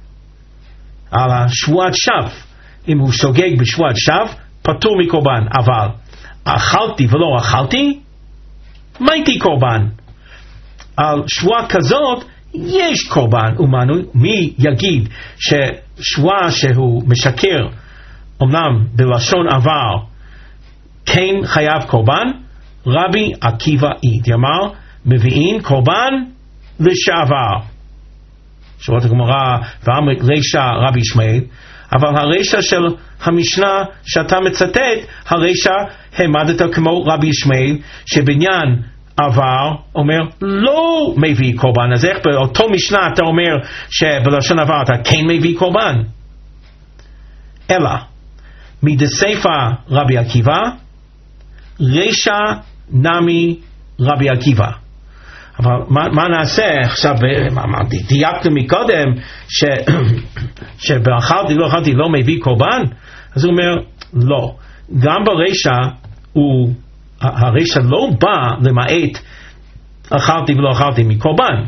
על השבועת שווא, אם הוא שוגג בשבועת שווא, פטור מקורבן. אבל אכלתי ולא אכלתי, מייתי קורבן. על שבועה כזאת יש קורבן. ומנו, מי יגיד ששבועה שהוא משקר אמנם בלשון עבר כן חייב קורבן? רבי עקיבא איד אמר מביאים קורבן לשעבר. שורת הגמרא ואמר רישא רבי ישמעאל, אבל הרישא של המשנה שאתה מצטט, הרישא העמדת כמו רבי ישמעאל שבעניין עבר אומר לא מביא קורבן. אז איך באותו משנה אתה אומר שבלשון עבר אתה כן מביא קורבן? אלא מדסייפה רבי עקיבא, רישא נמי רבי עקיבא. אבל מה, מה נעשה עכשיו? דייקנו מקודם ש, שבאכלתי לא אכלתי לא מביא קורבן. אז הוא אומר לא, גם ברישא הוא, הרישא לא בא למעט אכלתי ולא אכלתי מקורבן.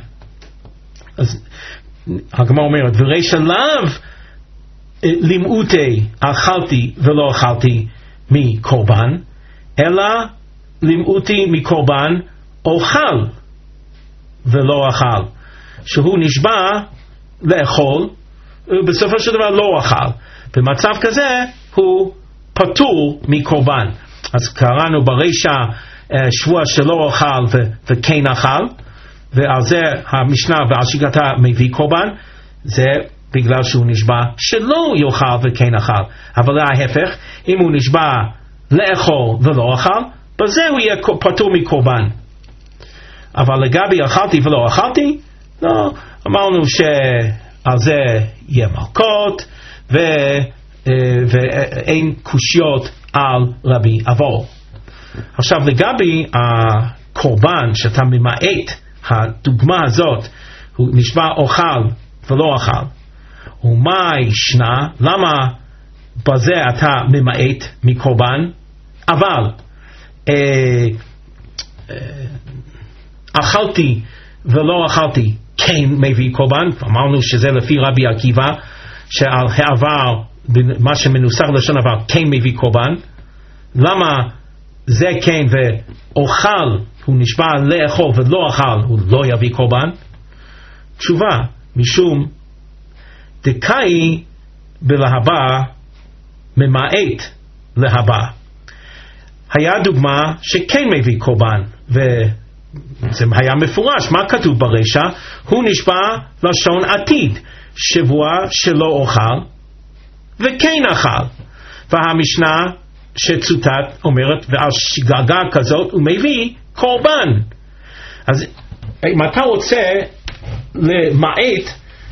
אז הגמרא אומרת ורישא לאו לימותי אכלתי ולא אכלתי מקורבן, אלא לימותי מקורבן אוכל ולא אכל, שהוא נשבע לאכול ובסופו של דבר לא אכל. במצב כזה הוא פטור מקורבן. אז קראנו ברישא שבוע שלא אכל ו- וכן אכל, ועל זה המשנה ועל שגיגתה מביא קורבן. זה בגלל שהוא נשבע שלא יאכל וכן אכל. אבל להפך, אם הוא נשבע לאכול ולא אכל, בזה הוא יהיה פטור מקורבן. אבל לגבי אכלתי ולא אכלתי, לא, אמרנו שעל זה יהיה מלכות ו, ואין קושיות על רבי אבוהו. עכשיו לגבי הקורבן שאתה ממעט, הדוגמה הזאת, הוא נשבע אוכל ולא אכל. ומה ישנה? למה בזה אתה ממעט מקורבן? אבל אה, אה, אכלתי ולא אכלתי כן מביא קורבן. אמרנו שזה לפי רבי עקיבא שעל העבר, מה שמנוסח לשון עבר, כן מביא קורבן. למה זה כן ואוכל, הוא נשבע לאכול ולא אכל, הוא לא יביא קורבן? תשובה, משום דקאי בלהבא ממעט להבא. היה דוגמה שכן מביא קורבן, וזה היה מפורש. מה כתוב ברישא? הוא נשבע לשון עתיד, שבוע שלא אוכל וכן אכל. והמשנה שצוטט אומרת ועל שגגה כזאת הוא מביא קורבן. אז אם אתה רוצה למעט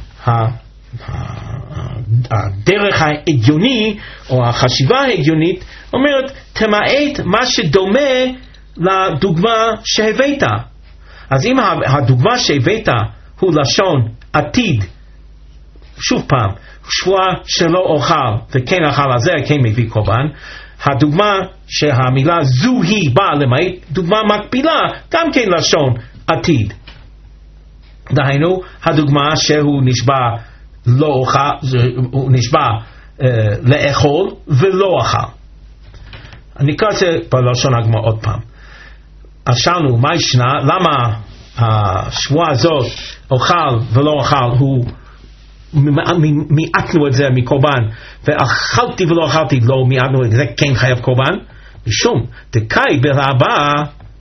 הדרך ההגיוני או החשיבה ההגיונית אומרת תמעט מה שדומה לדוגמה שהבאת. אז אם הדוגמה שהבאת הוא לשון עתיד, שוב פעם, שבוע שלא אוכל וכן אכל, על זה כן מביא קורבן. הדוגמה שהמילה זו היא באה למעט, דוגמה מקבילה גם כן לשון עתיד. דהיינו הדוגמה שהוא נשבע לא אוכל, הוא נשבע אה, לאכול ולא אכל. אני קורא את זה בלשון הגמרא עוד פעם. אז שאלנו מה ישנה, למה השבועה הזאת אוכל ולא אוכל, הוא מיעטנו את זה מקורבן, ואכלתי ולא אכלתי לא מיעטנו את זה, כן חייב קורבן. משום דקאי בלהבא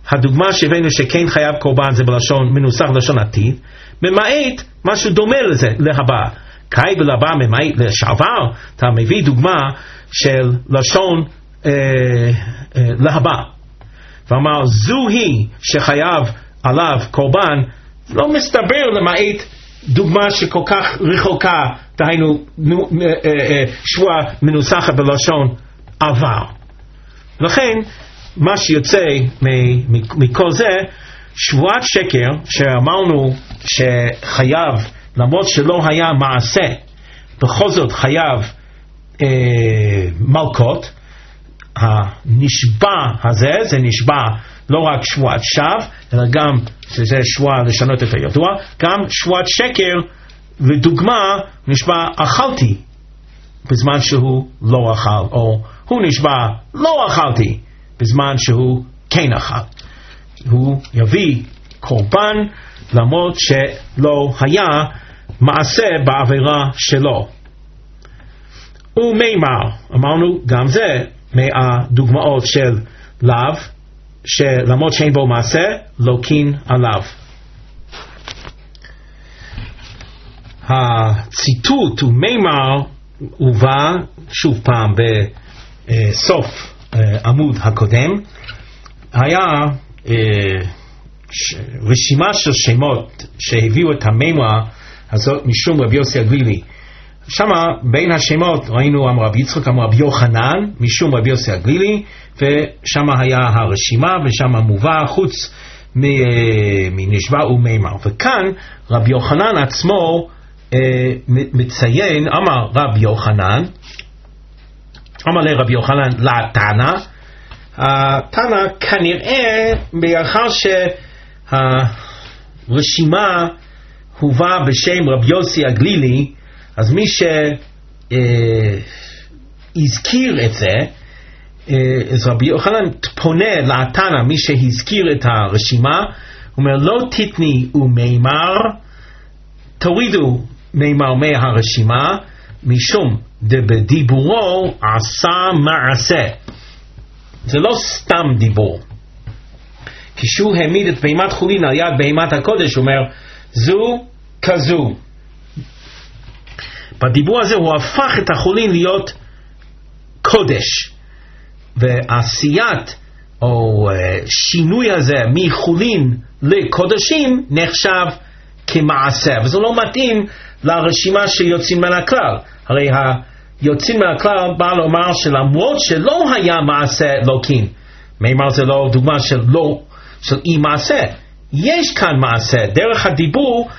הדוגמה שהבאנו שכן חייב קורבן זה בלשון, מנוסח לשון עתיד, ממעט משהו דומה לזה, להבא. קאי ולבא ממעט לשעבר, אתה מביא דוגמה של לשון אה, אה, להבא. ואמר, זו היא שחייב עליו קורבן, לא מסתבר למעט דוגמה שכל כך רחוקה, דהיינו שבועה מנוסחת בלשון עבר. לכן, מה שיוצא מכל זה, שבועת שקר שאמרנו שחייב, למרות שלא היה מעשה, בכל זאת חייב אה, מלכות, הנשבע הזה, זה נשבע לא רק שבועת שווא, אלא גם, שזה שבועה לשנות את הידוע, גם שבועת שקר, לדוגמה, נשבע אכלתי, בזמן שהוא לא אכל, או הוא נשבע לא אכלתי, בזמן שהוא כן אכל. הוא יביא קורבן, למרות שלא היה מעשה בעבירה שלו. ומימר, אמרנו גם זה מהדוגמאות של לאו, שלמרות שאין בו מעשה, לוקין עליו. הציטוט ומימר הובא שוב פעם בסוף עמוד הקודם, היה רשימה של שמות שהביאו את המימרה הזאת משום רבי יוסי הגלילי. שמה בין השמות ראינו אמר רבי יצחק, אמר רבי יוחנן משום רבי יוסי הגלילי, ושמה היה הרשימה ושמה מובא חוץ מנשבע ומימר. וכאן רבי יוחנן עצמו מציין, אמר רבי יוחנן, אמר לרבי יוחנן לתנא, התנא כנראה מאחר שהרשימה הובא בשם רבי יוסי הגלילי, אז מי שהזכיר את זה, אז רבי יוחנן פונה לתנא, מי שהזכיר את הרשימה, אומר לא תתני ומימר, תורידו מימר מהרשימה, משום דבדיבורו עשה מעשה. זה לא סתם דיבור. כשהוא העמיד את בהמת חולין על יד בהמת הקודש, הוא אומר זו כזו. בדיבור הזה הוא הפך את החולין להיות קודש, ועשיית או שינוי הזה מחולין לקודשים נחשב כמעשה, וזה לא מתאים לרשימה שיוצאים מן הכלל. הרי היוצאים מן הכלל בא לומר שלמרות שלא היה מעשה לוקין, מימר זה לא דוגמה של לא, של אי מעשה, יש כאן מעשה, דרך הדיבור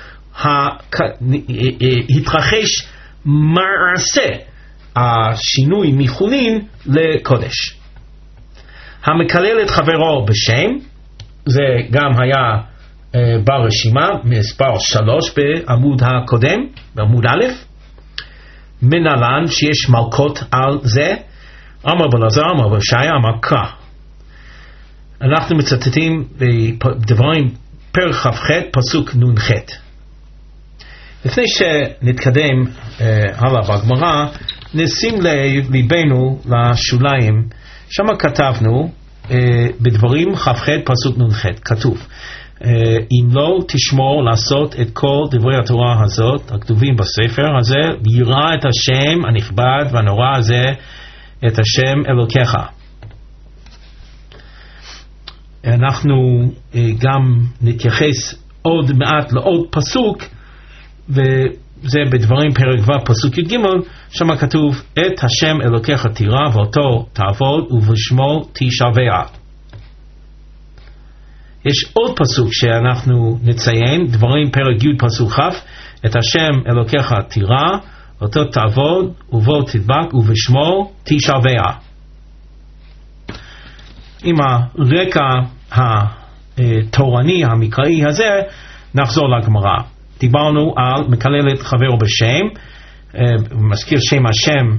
התרחש מעשה, השינוי מחולין לקודש. המקלל את חברו בשם, זה גם היה uh, ברשימה מספר שלוש בעמוד הקודם, בעמוד א', מנהלן שיש מלכות על זה, אמר בלעזר, אמר בשעיה, אמר קרא. אנחנו מצטטים בדברים פרק כ"ח פסוק נ"ח. לפני שנתקדם uh, הלאה בגמרא, נשים ליבנו לשוליים, שם כתבנו uh, בדברים כ"ח פסוק נ"ח, כתוב uh, אם לא תשמור לעשות את כל דברי התורה הזאת הכתובים בספר הזה, ירא את השם הנכבד והנורא הזה את השם אלוקיך. אנחנו uh, גם נתייחס עוד מעט לעוד פסוק, וזה בדברים פרק ו' פסוק י"ג, שם כתוב את השם אלוקיך תירא ואותו תעבוד ובשמו תשבע. יש עוד פסוק שאנחנו נציין, דברים פרק י' פסוק כ', את השם אלוקיך תירא אותו תעבוד ובו תדבק ובשמו תשבע. עם הרקע התורני המקראי הזה נחזור לגמרא. דיברנו על מקלל את חברו בשם, מזכיר שם השם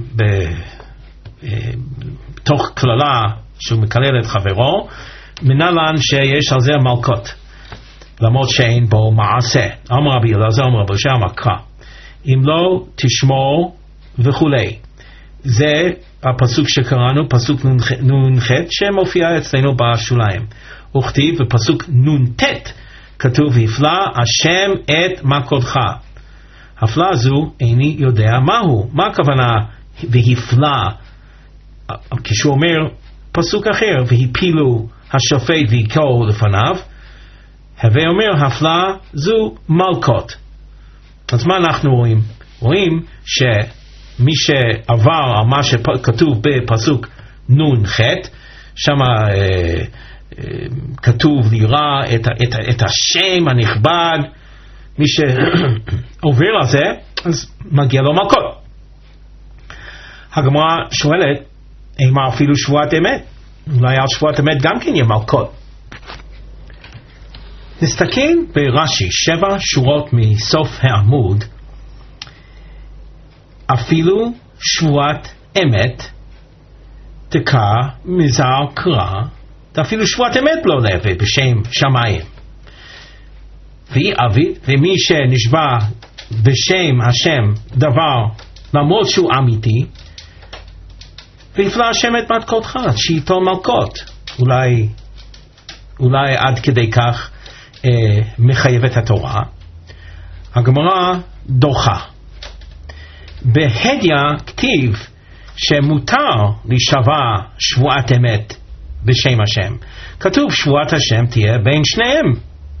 בתוך כללה שהוא מקלל את חברו, מנהלן שיש על זה מלכות, למרות שאין בו מעשה. אמר רבי אלעזר, אמר רבי אמר קרא, אם לא תשמור וכולי. זה הפסוק שקראנו, פסוק נ"ח, שמופיע אצלנו בשוליים. וכתיב בפסוק נ"ט, כתוב, הפלא השם את מכותך. הפלא זו איני יודע מהו. מה הכוונה והפלא? כשהוא אומר פסוק אחר, והפילו השופט ויקראו לפניו, הווה אומר הפלא זו מלכות. אז מה אנחנו רואים? רואים שמי שעבר על מה שכתוב בפסוק נ"ח, שם אה, אה, כתוב לירה את, את, את השם הנכבד, מי שעובר על זה, אז מגיע לו מלכות. הגמרא שואלת, אימה אפילו שבועת אמת? אולי על שבועת אמת גם כן יהיה מלכות. נסתכל ברש"י, שבע שורות מסוף העמוד, אפילו שבועת אמת תקע מזר קרא, אפילו שבועת אמת לא לווה בשם שמיים. והיא עביד, ומי שנשבע בשם השם דבר למרות שהוא אמיתי, והפלא השם את מתכותך, שאיתו מלכות. אולי, אולי עד כדי כך אה, מחייבת התורה. הגמרא דוחה. בהדיא כתיב שמותר להישבע שבועת אמת בשם השם. כתוב שבועת השם תהיה בין שניהם.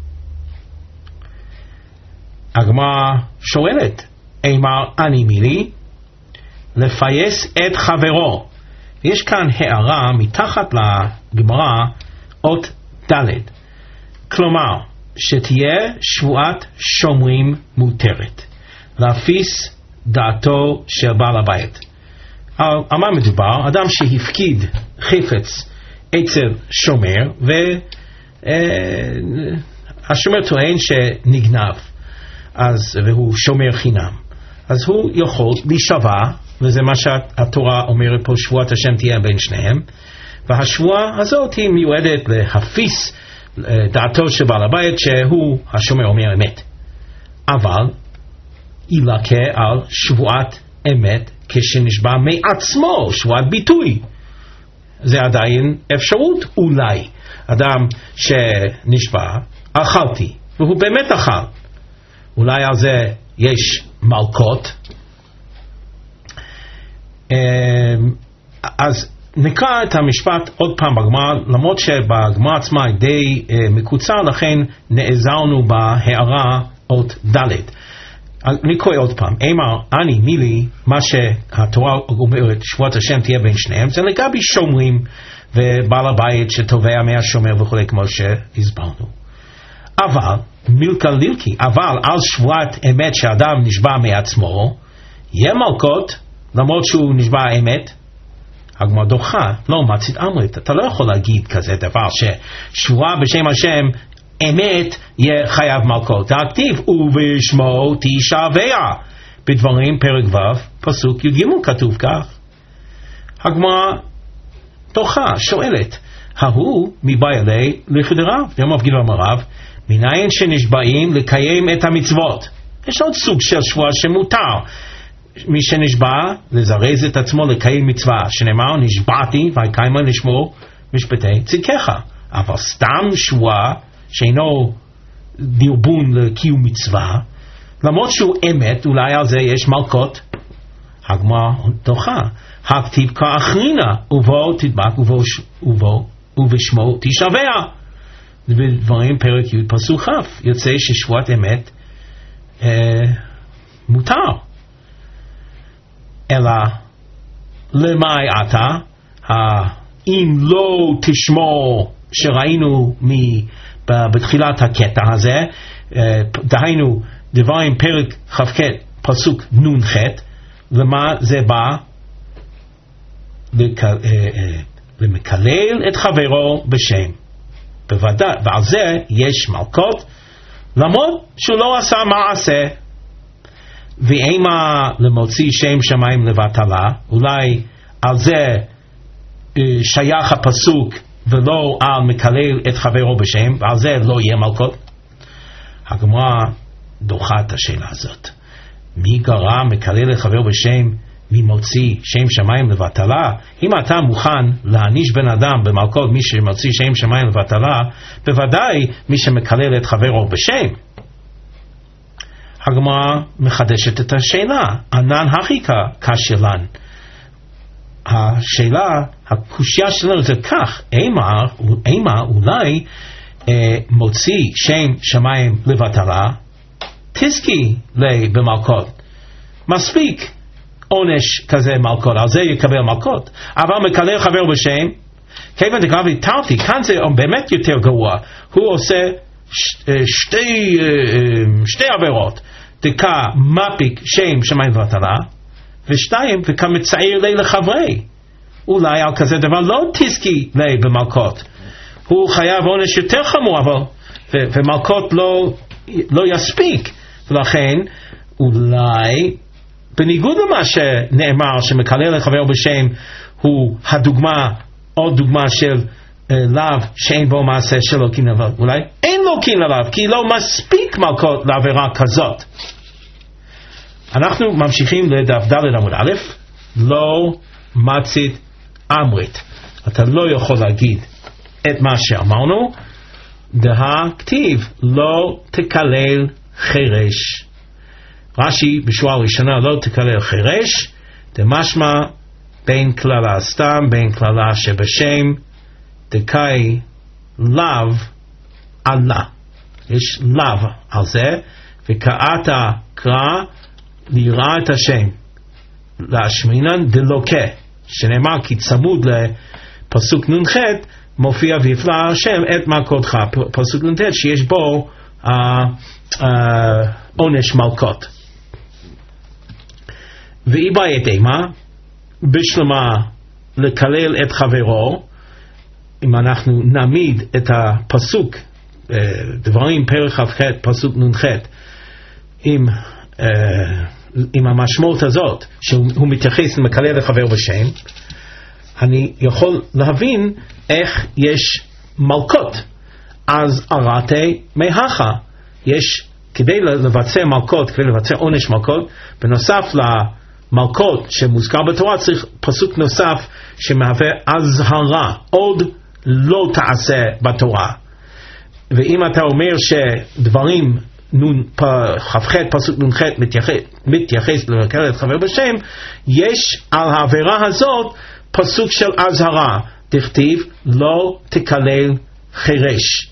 הגמרא שואלת, אמר אני מילי לפייס את חברו. יש כאן הערה מתחת לגמרא אות ד', כלומר שתהיה שבועת שומרים מותרת, להפיס דעתו של בעל הבית. על, על מה מדובר? אדם שהפקיד חפץ אצל שומר, והשומר טוען שנגנב, אז, והוא שומר חינם, אז הוא יכול להישבע, וזה מה שהתורה אומרת פה, שבועת השם תהיה בין שניהם, והשבועה הזאת היא מיועדת להפיס דעתו של בעל הבית שהוא השומר אומר אמת. אבל ילקה על שבועת אמת כשנשבע מעצמו, שבועת ביטוי. זה עדיין אפשרות. אולי אדם שנשבע, אכלתי, והוא באמת אכל, אולי על זה יש מלכות. אז נקרא את המשפט עוד פעם בגמרא, למרות שבגמרא עצמה היא די מקוצר, לכן נעזרנו בהערה עוד ד'. אני קורא עוד פעם, אמר אני מילי, מה שהתורה אומרת שבועת השם תהיה בין שניהם, זה לגבי שומרים ובעל הבית שתובע מהשומר וכו', כמו שהסברנו. אבל מילקה לילקי, אבל על שבועת אמת שאדם נשבע מעצמו, יהיה מלכות למרות שהוא נשבע אמת. הגמרא דוחה, לא מצית אמרת, אתה לא יכול להגיד כזה דבר ששבועה בשם השם אמת יהיה חייב מלכות. הכתיב ובשמו תישבע, בדברים פרק ו' פסוק י"ג כתוב כך. הגמרא דוחה, שואלת, ההוא מבעלי לכדרב, יום מבגיל אמריו, מניין שנשבעים לקיים את המצוות. יש עוד סוג של שבועה שמותר, מי שנשבע לזרז את עצמו לקיים מצווה, שנאמר נשבעתי ויקיימה לשמור משפטי צדקך. אבל סתם שבועה שאינו דרבון לקיום מצווה, למרות שהוא אמת, אולי על זה יש מלכות. הגמרא דוחה, הכתיב כאחרינה, ובו תדבק ובו, ובו ובשמו תישבע. בדברים פרק י' פסוק כ', יוצא ששבועת אמת אה, מותר. אלא למאי עתה, אם לא תשמור, שראינו בתחילת הקטע הזה, דהיינו דברים פרק כ"ח פסוק נ"ח, למה זה בא? למקלל את חברו בשם. בוודאי, ועל זה יש מלכות, למרות שהוא לא עשה מעשה. ואימה למוציא שם שמיים לבטלה, אולי על זה שייך הפסוק ולא על מקלל את חברו בשם, ועל זה לא יהיה מלכות. הגמרא דוחה את השאלה הזאת. מי גרם מקלל את חברו בשם ממוציא שם שמיים לבטלה? אם אתה מוכן להעניש בן אדם במלכות מי שמוציא שם שמיים לבטלה, בוודאי מי שמקלל את חברו בשם. הגמרא מחדשת את השאלה, ענן הכיקה כשלן. השאלה, הקושיה שלנו זה כך, אימה, אימה אולי אה, מוציא שם שמיים לבטלה, תזכי לי במלכות. מספיק עונש כזה מלכות, על זה יקבל מלכות. אבל מקלל חבר בשם, כיוון דגב התרתי, כאן זה באמת יותר גרוע. הוא עושה ש, שתי, שתי עבירות. דקה מפיק שם שמיים לבטלה, ושתיים, וכמצעיר לי לחברי. אולי על כזה דבר לא תזכי לי במלכות. הוא חייב עונש יותר חמור, אבל ו- ומלכות לא, לא יספיק. ולכן, אולי, בניגוד למה שנאמר, שמקלל לחבר בשם, הוא הדוגמה, עוד דוגמה של uh, לאו שאין בו מעשה שלא קין עליו. אולי אין לו קין עליו, כי לא מספיק מלכות לעבירה כזאת. אנחנו ממשיכים לדף ד' עמוד א', לא מצית אמרית. אתה לא יכול להגיד את מה שאמרנו, דה כתיב לא תקלל חירש. רש"י בשורה הראשונה לא תקלל חירש, דמשמע בין כללה סתם, בין כללה שבשם, דקאי לאו עלה. יש לאו על זה, וקראת קרא ליראה את השם, להשמינן דלוקה, שנאמר כי צמוד לפסוק נ"ח, מופיע ויפלא השם את מכותך, פסוק נ"ט שיש בו uh, uh, עונש מלכות. ואי בעיית אימה, בשלמה לקלל את חברו, אם אנחנו נעמיד את הפסוק, uh, דברים פרק כ"ח, פסוק נ"ח, עם, uh, עם המשמעות הזאת, שהוא מתייחס למקלל לחבר בשם, אני יכול להבין איך יש מלכות. אז ארתי מהכה, יש כדי לבצע מלכות, כדי לבצע עונש מלכות, בנוסף למלכות שמוזכר בתורה, צריך פסוק נוסף שמהווה אזהרה, עוד לא תעשה בתורה. ואם אתה אומר שדברים כ"ח פסוק נ"ח מתייחס למקלל חבר בשם, יש על העבירה הזאת פסוק של אזהרה, דכתיב לא תקלל חירש.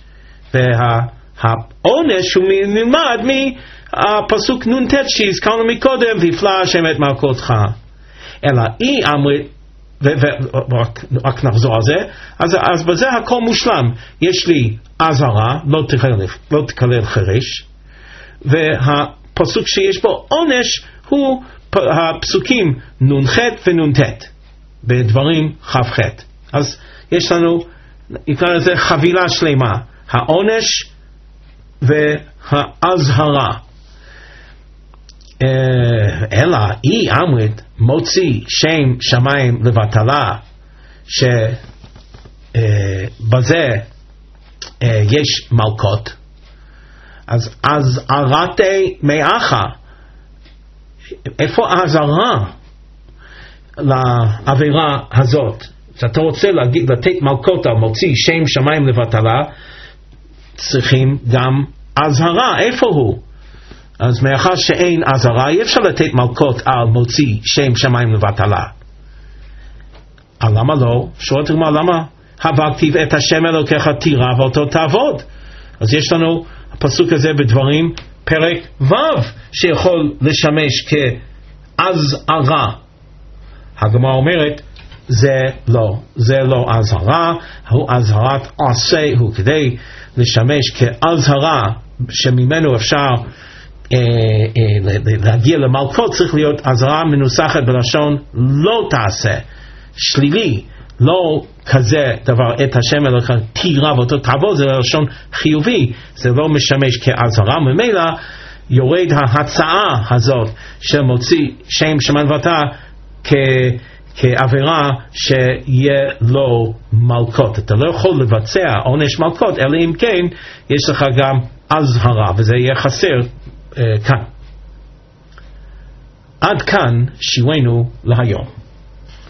והעונש הוא נלמד מהפסוק נ"ט שהזכרנו מקודם, ויפלא השם את מלכותך. אלא אי אמרית, ורק נחזור על זה, אז, אז בזה הכל מושלם. יש לי אזהרה, לא תקלל, לא תקלל חירש, והפסוק שיש בו עונש הוא הפסוקים נ"ח ונ"ט בדברים כ"ח. אז יש לנו, נקרא לזה חבילה שלמה, העונש והאזהרה. אלא אי אמרית מוציא שם שמיים לבטלה, שבזה יש מלכות, אז אזהרתי מאחה, איפה האזהרה לעבירה הזאת? שאתה רוצה להגיד, לתת מלכות על מוציא שם שמיים לבטלה, צריכים גם אזהרה. איפה הוא? אז מאחר שאין אזהרה, אי אפשר לתת מלכות על מוציא שם שמיים לבטלה. אבל למה לא? שואלת הגמרא, למה? הווה כתיב את השם אלוקיך תירא ואותו תעבוד. אז יש לנו הפסוק הזה בדברים פרק ו' שיכול לשמש כאזהרה. הגמרא אומרת זה לא, זה לא אזהרה, הוא אזהרת עשה, הוא כדי לשמש כאזהרה שממנו אפשר אה, אה, להגיע למלכות, צריך להיות אזהרה מנוסחת בלשון לא תעשה, שלילי, לא כזה דבר את השם אלוקיך תירא ואותו תעבוד, זה לשון חיובי, זה לא משמש כאזהרה. ממילא יורד ההצעה הזאת של מוציא שם שמיים לבטלה כ... כעבירה שיהיה לו מלכות. אתה לא יכול לבצע עונש מלכות, אלא אם כן יש לך גם אזהרה, וזה יהיה חסר uh, כאן. עד כאן שיעורנו להיום.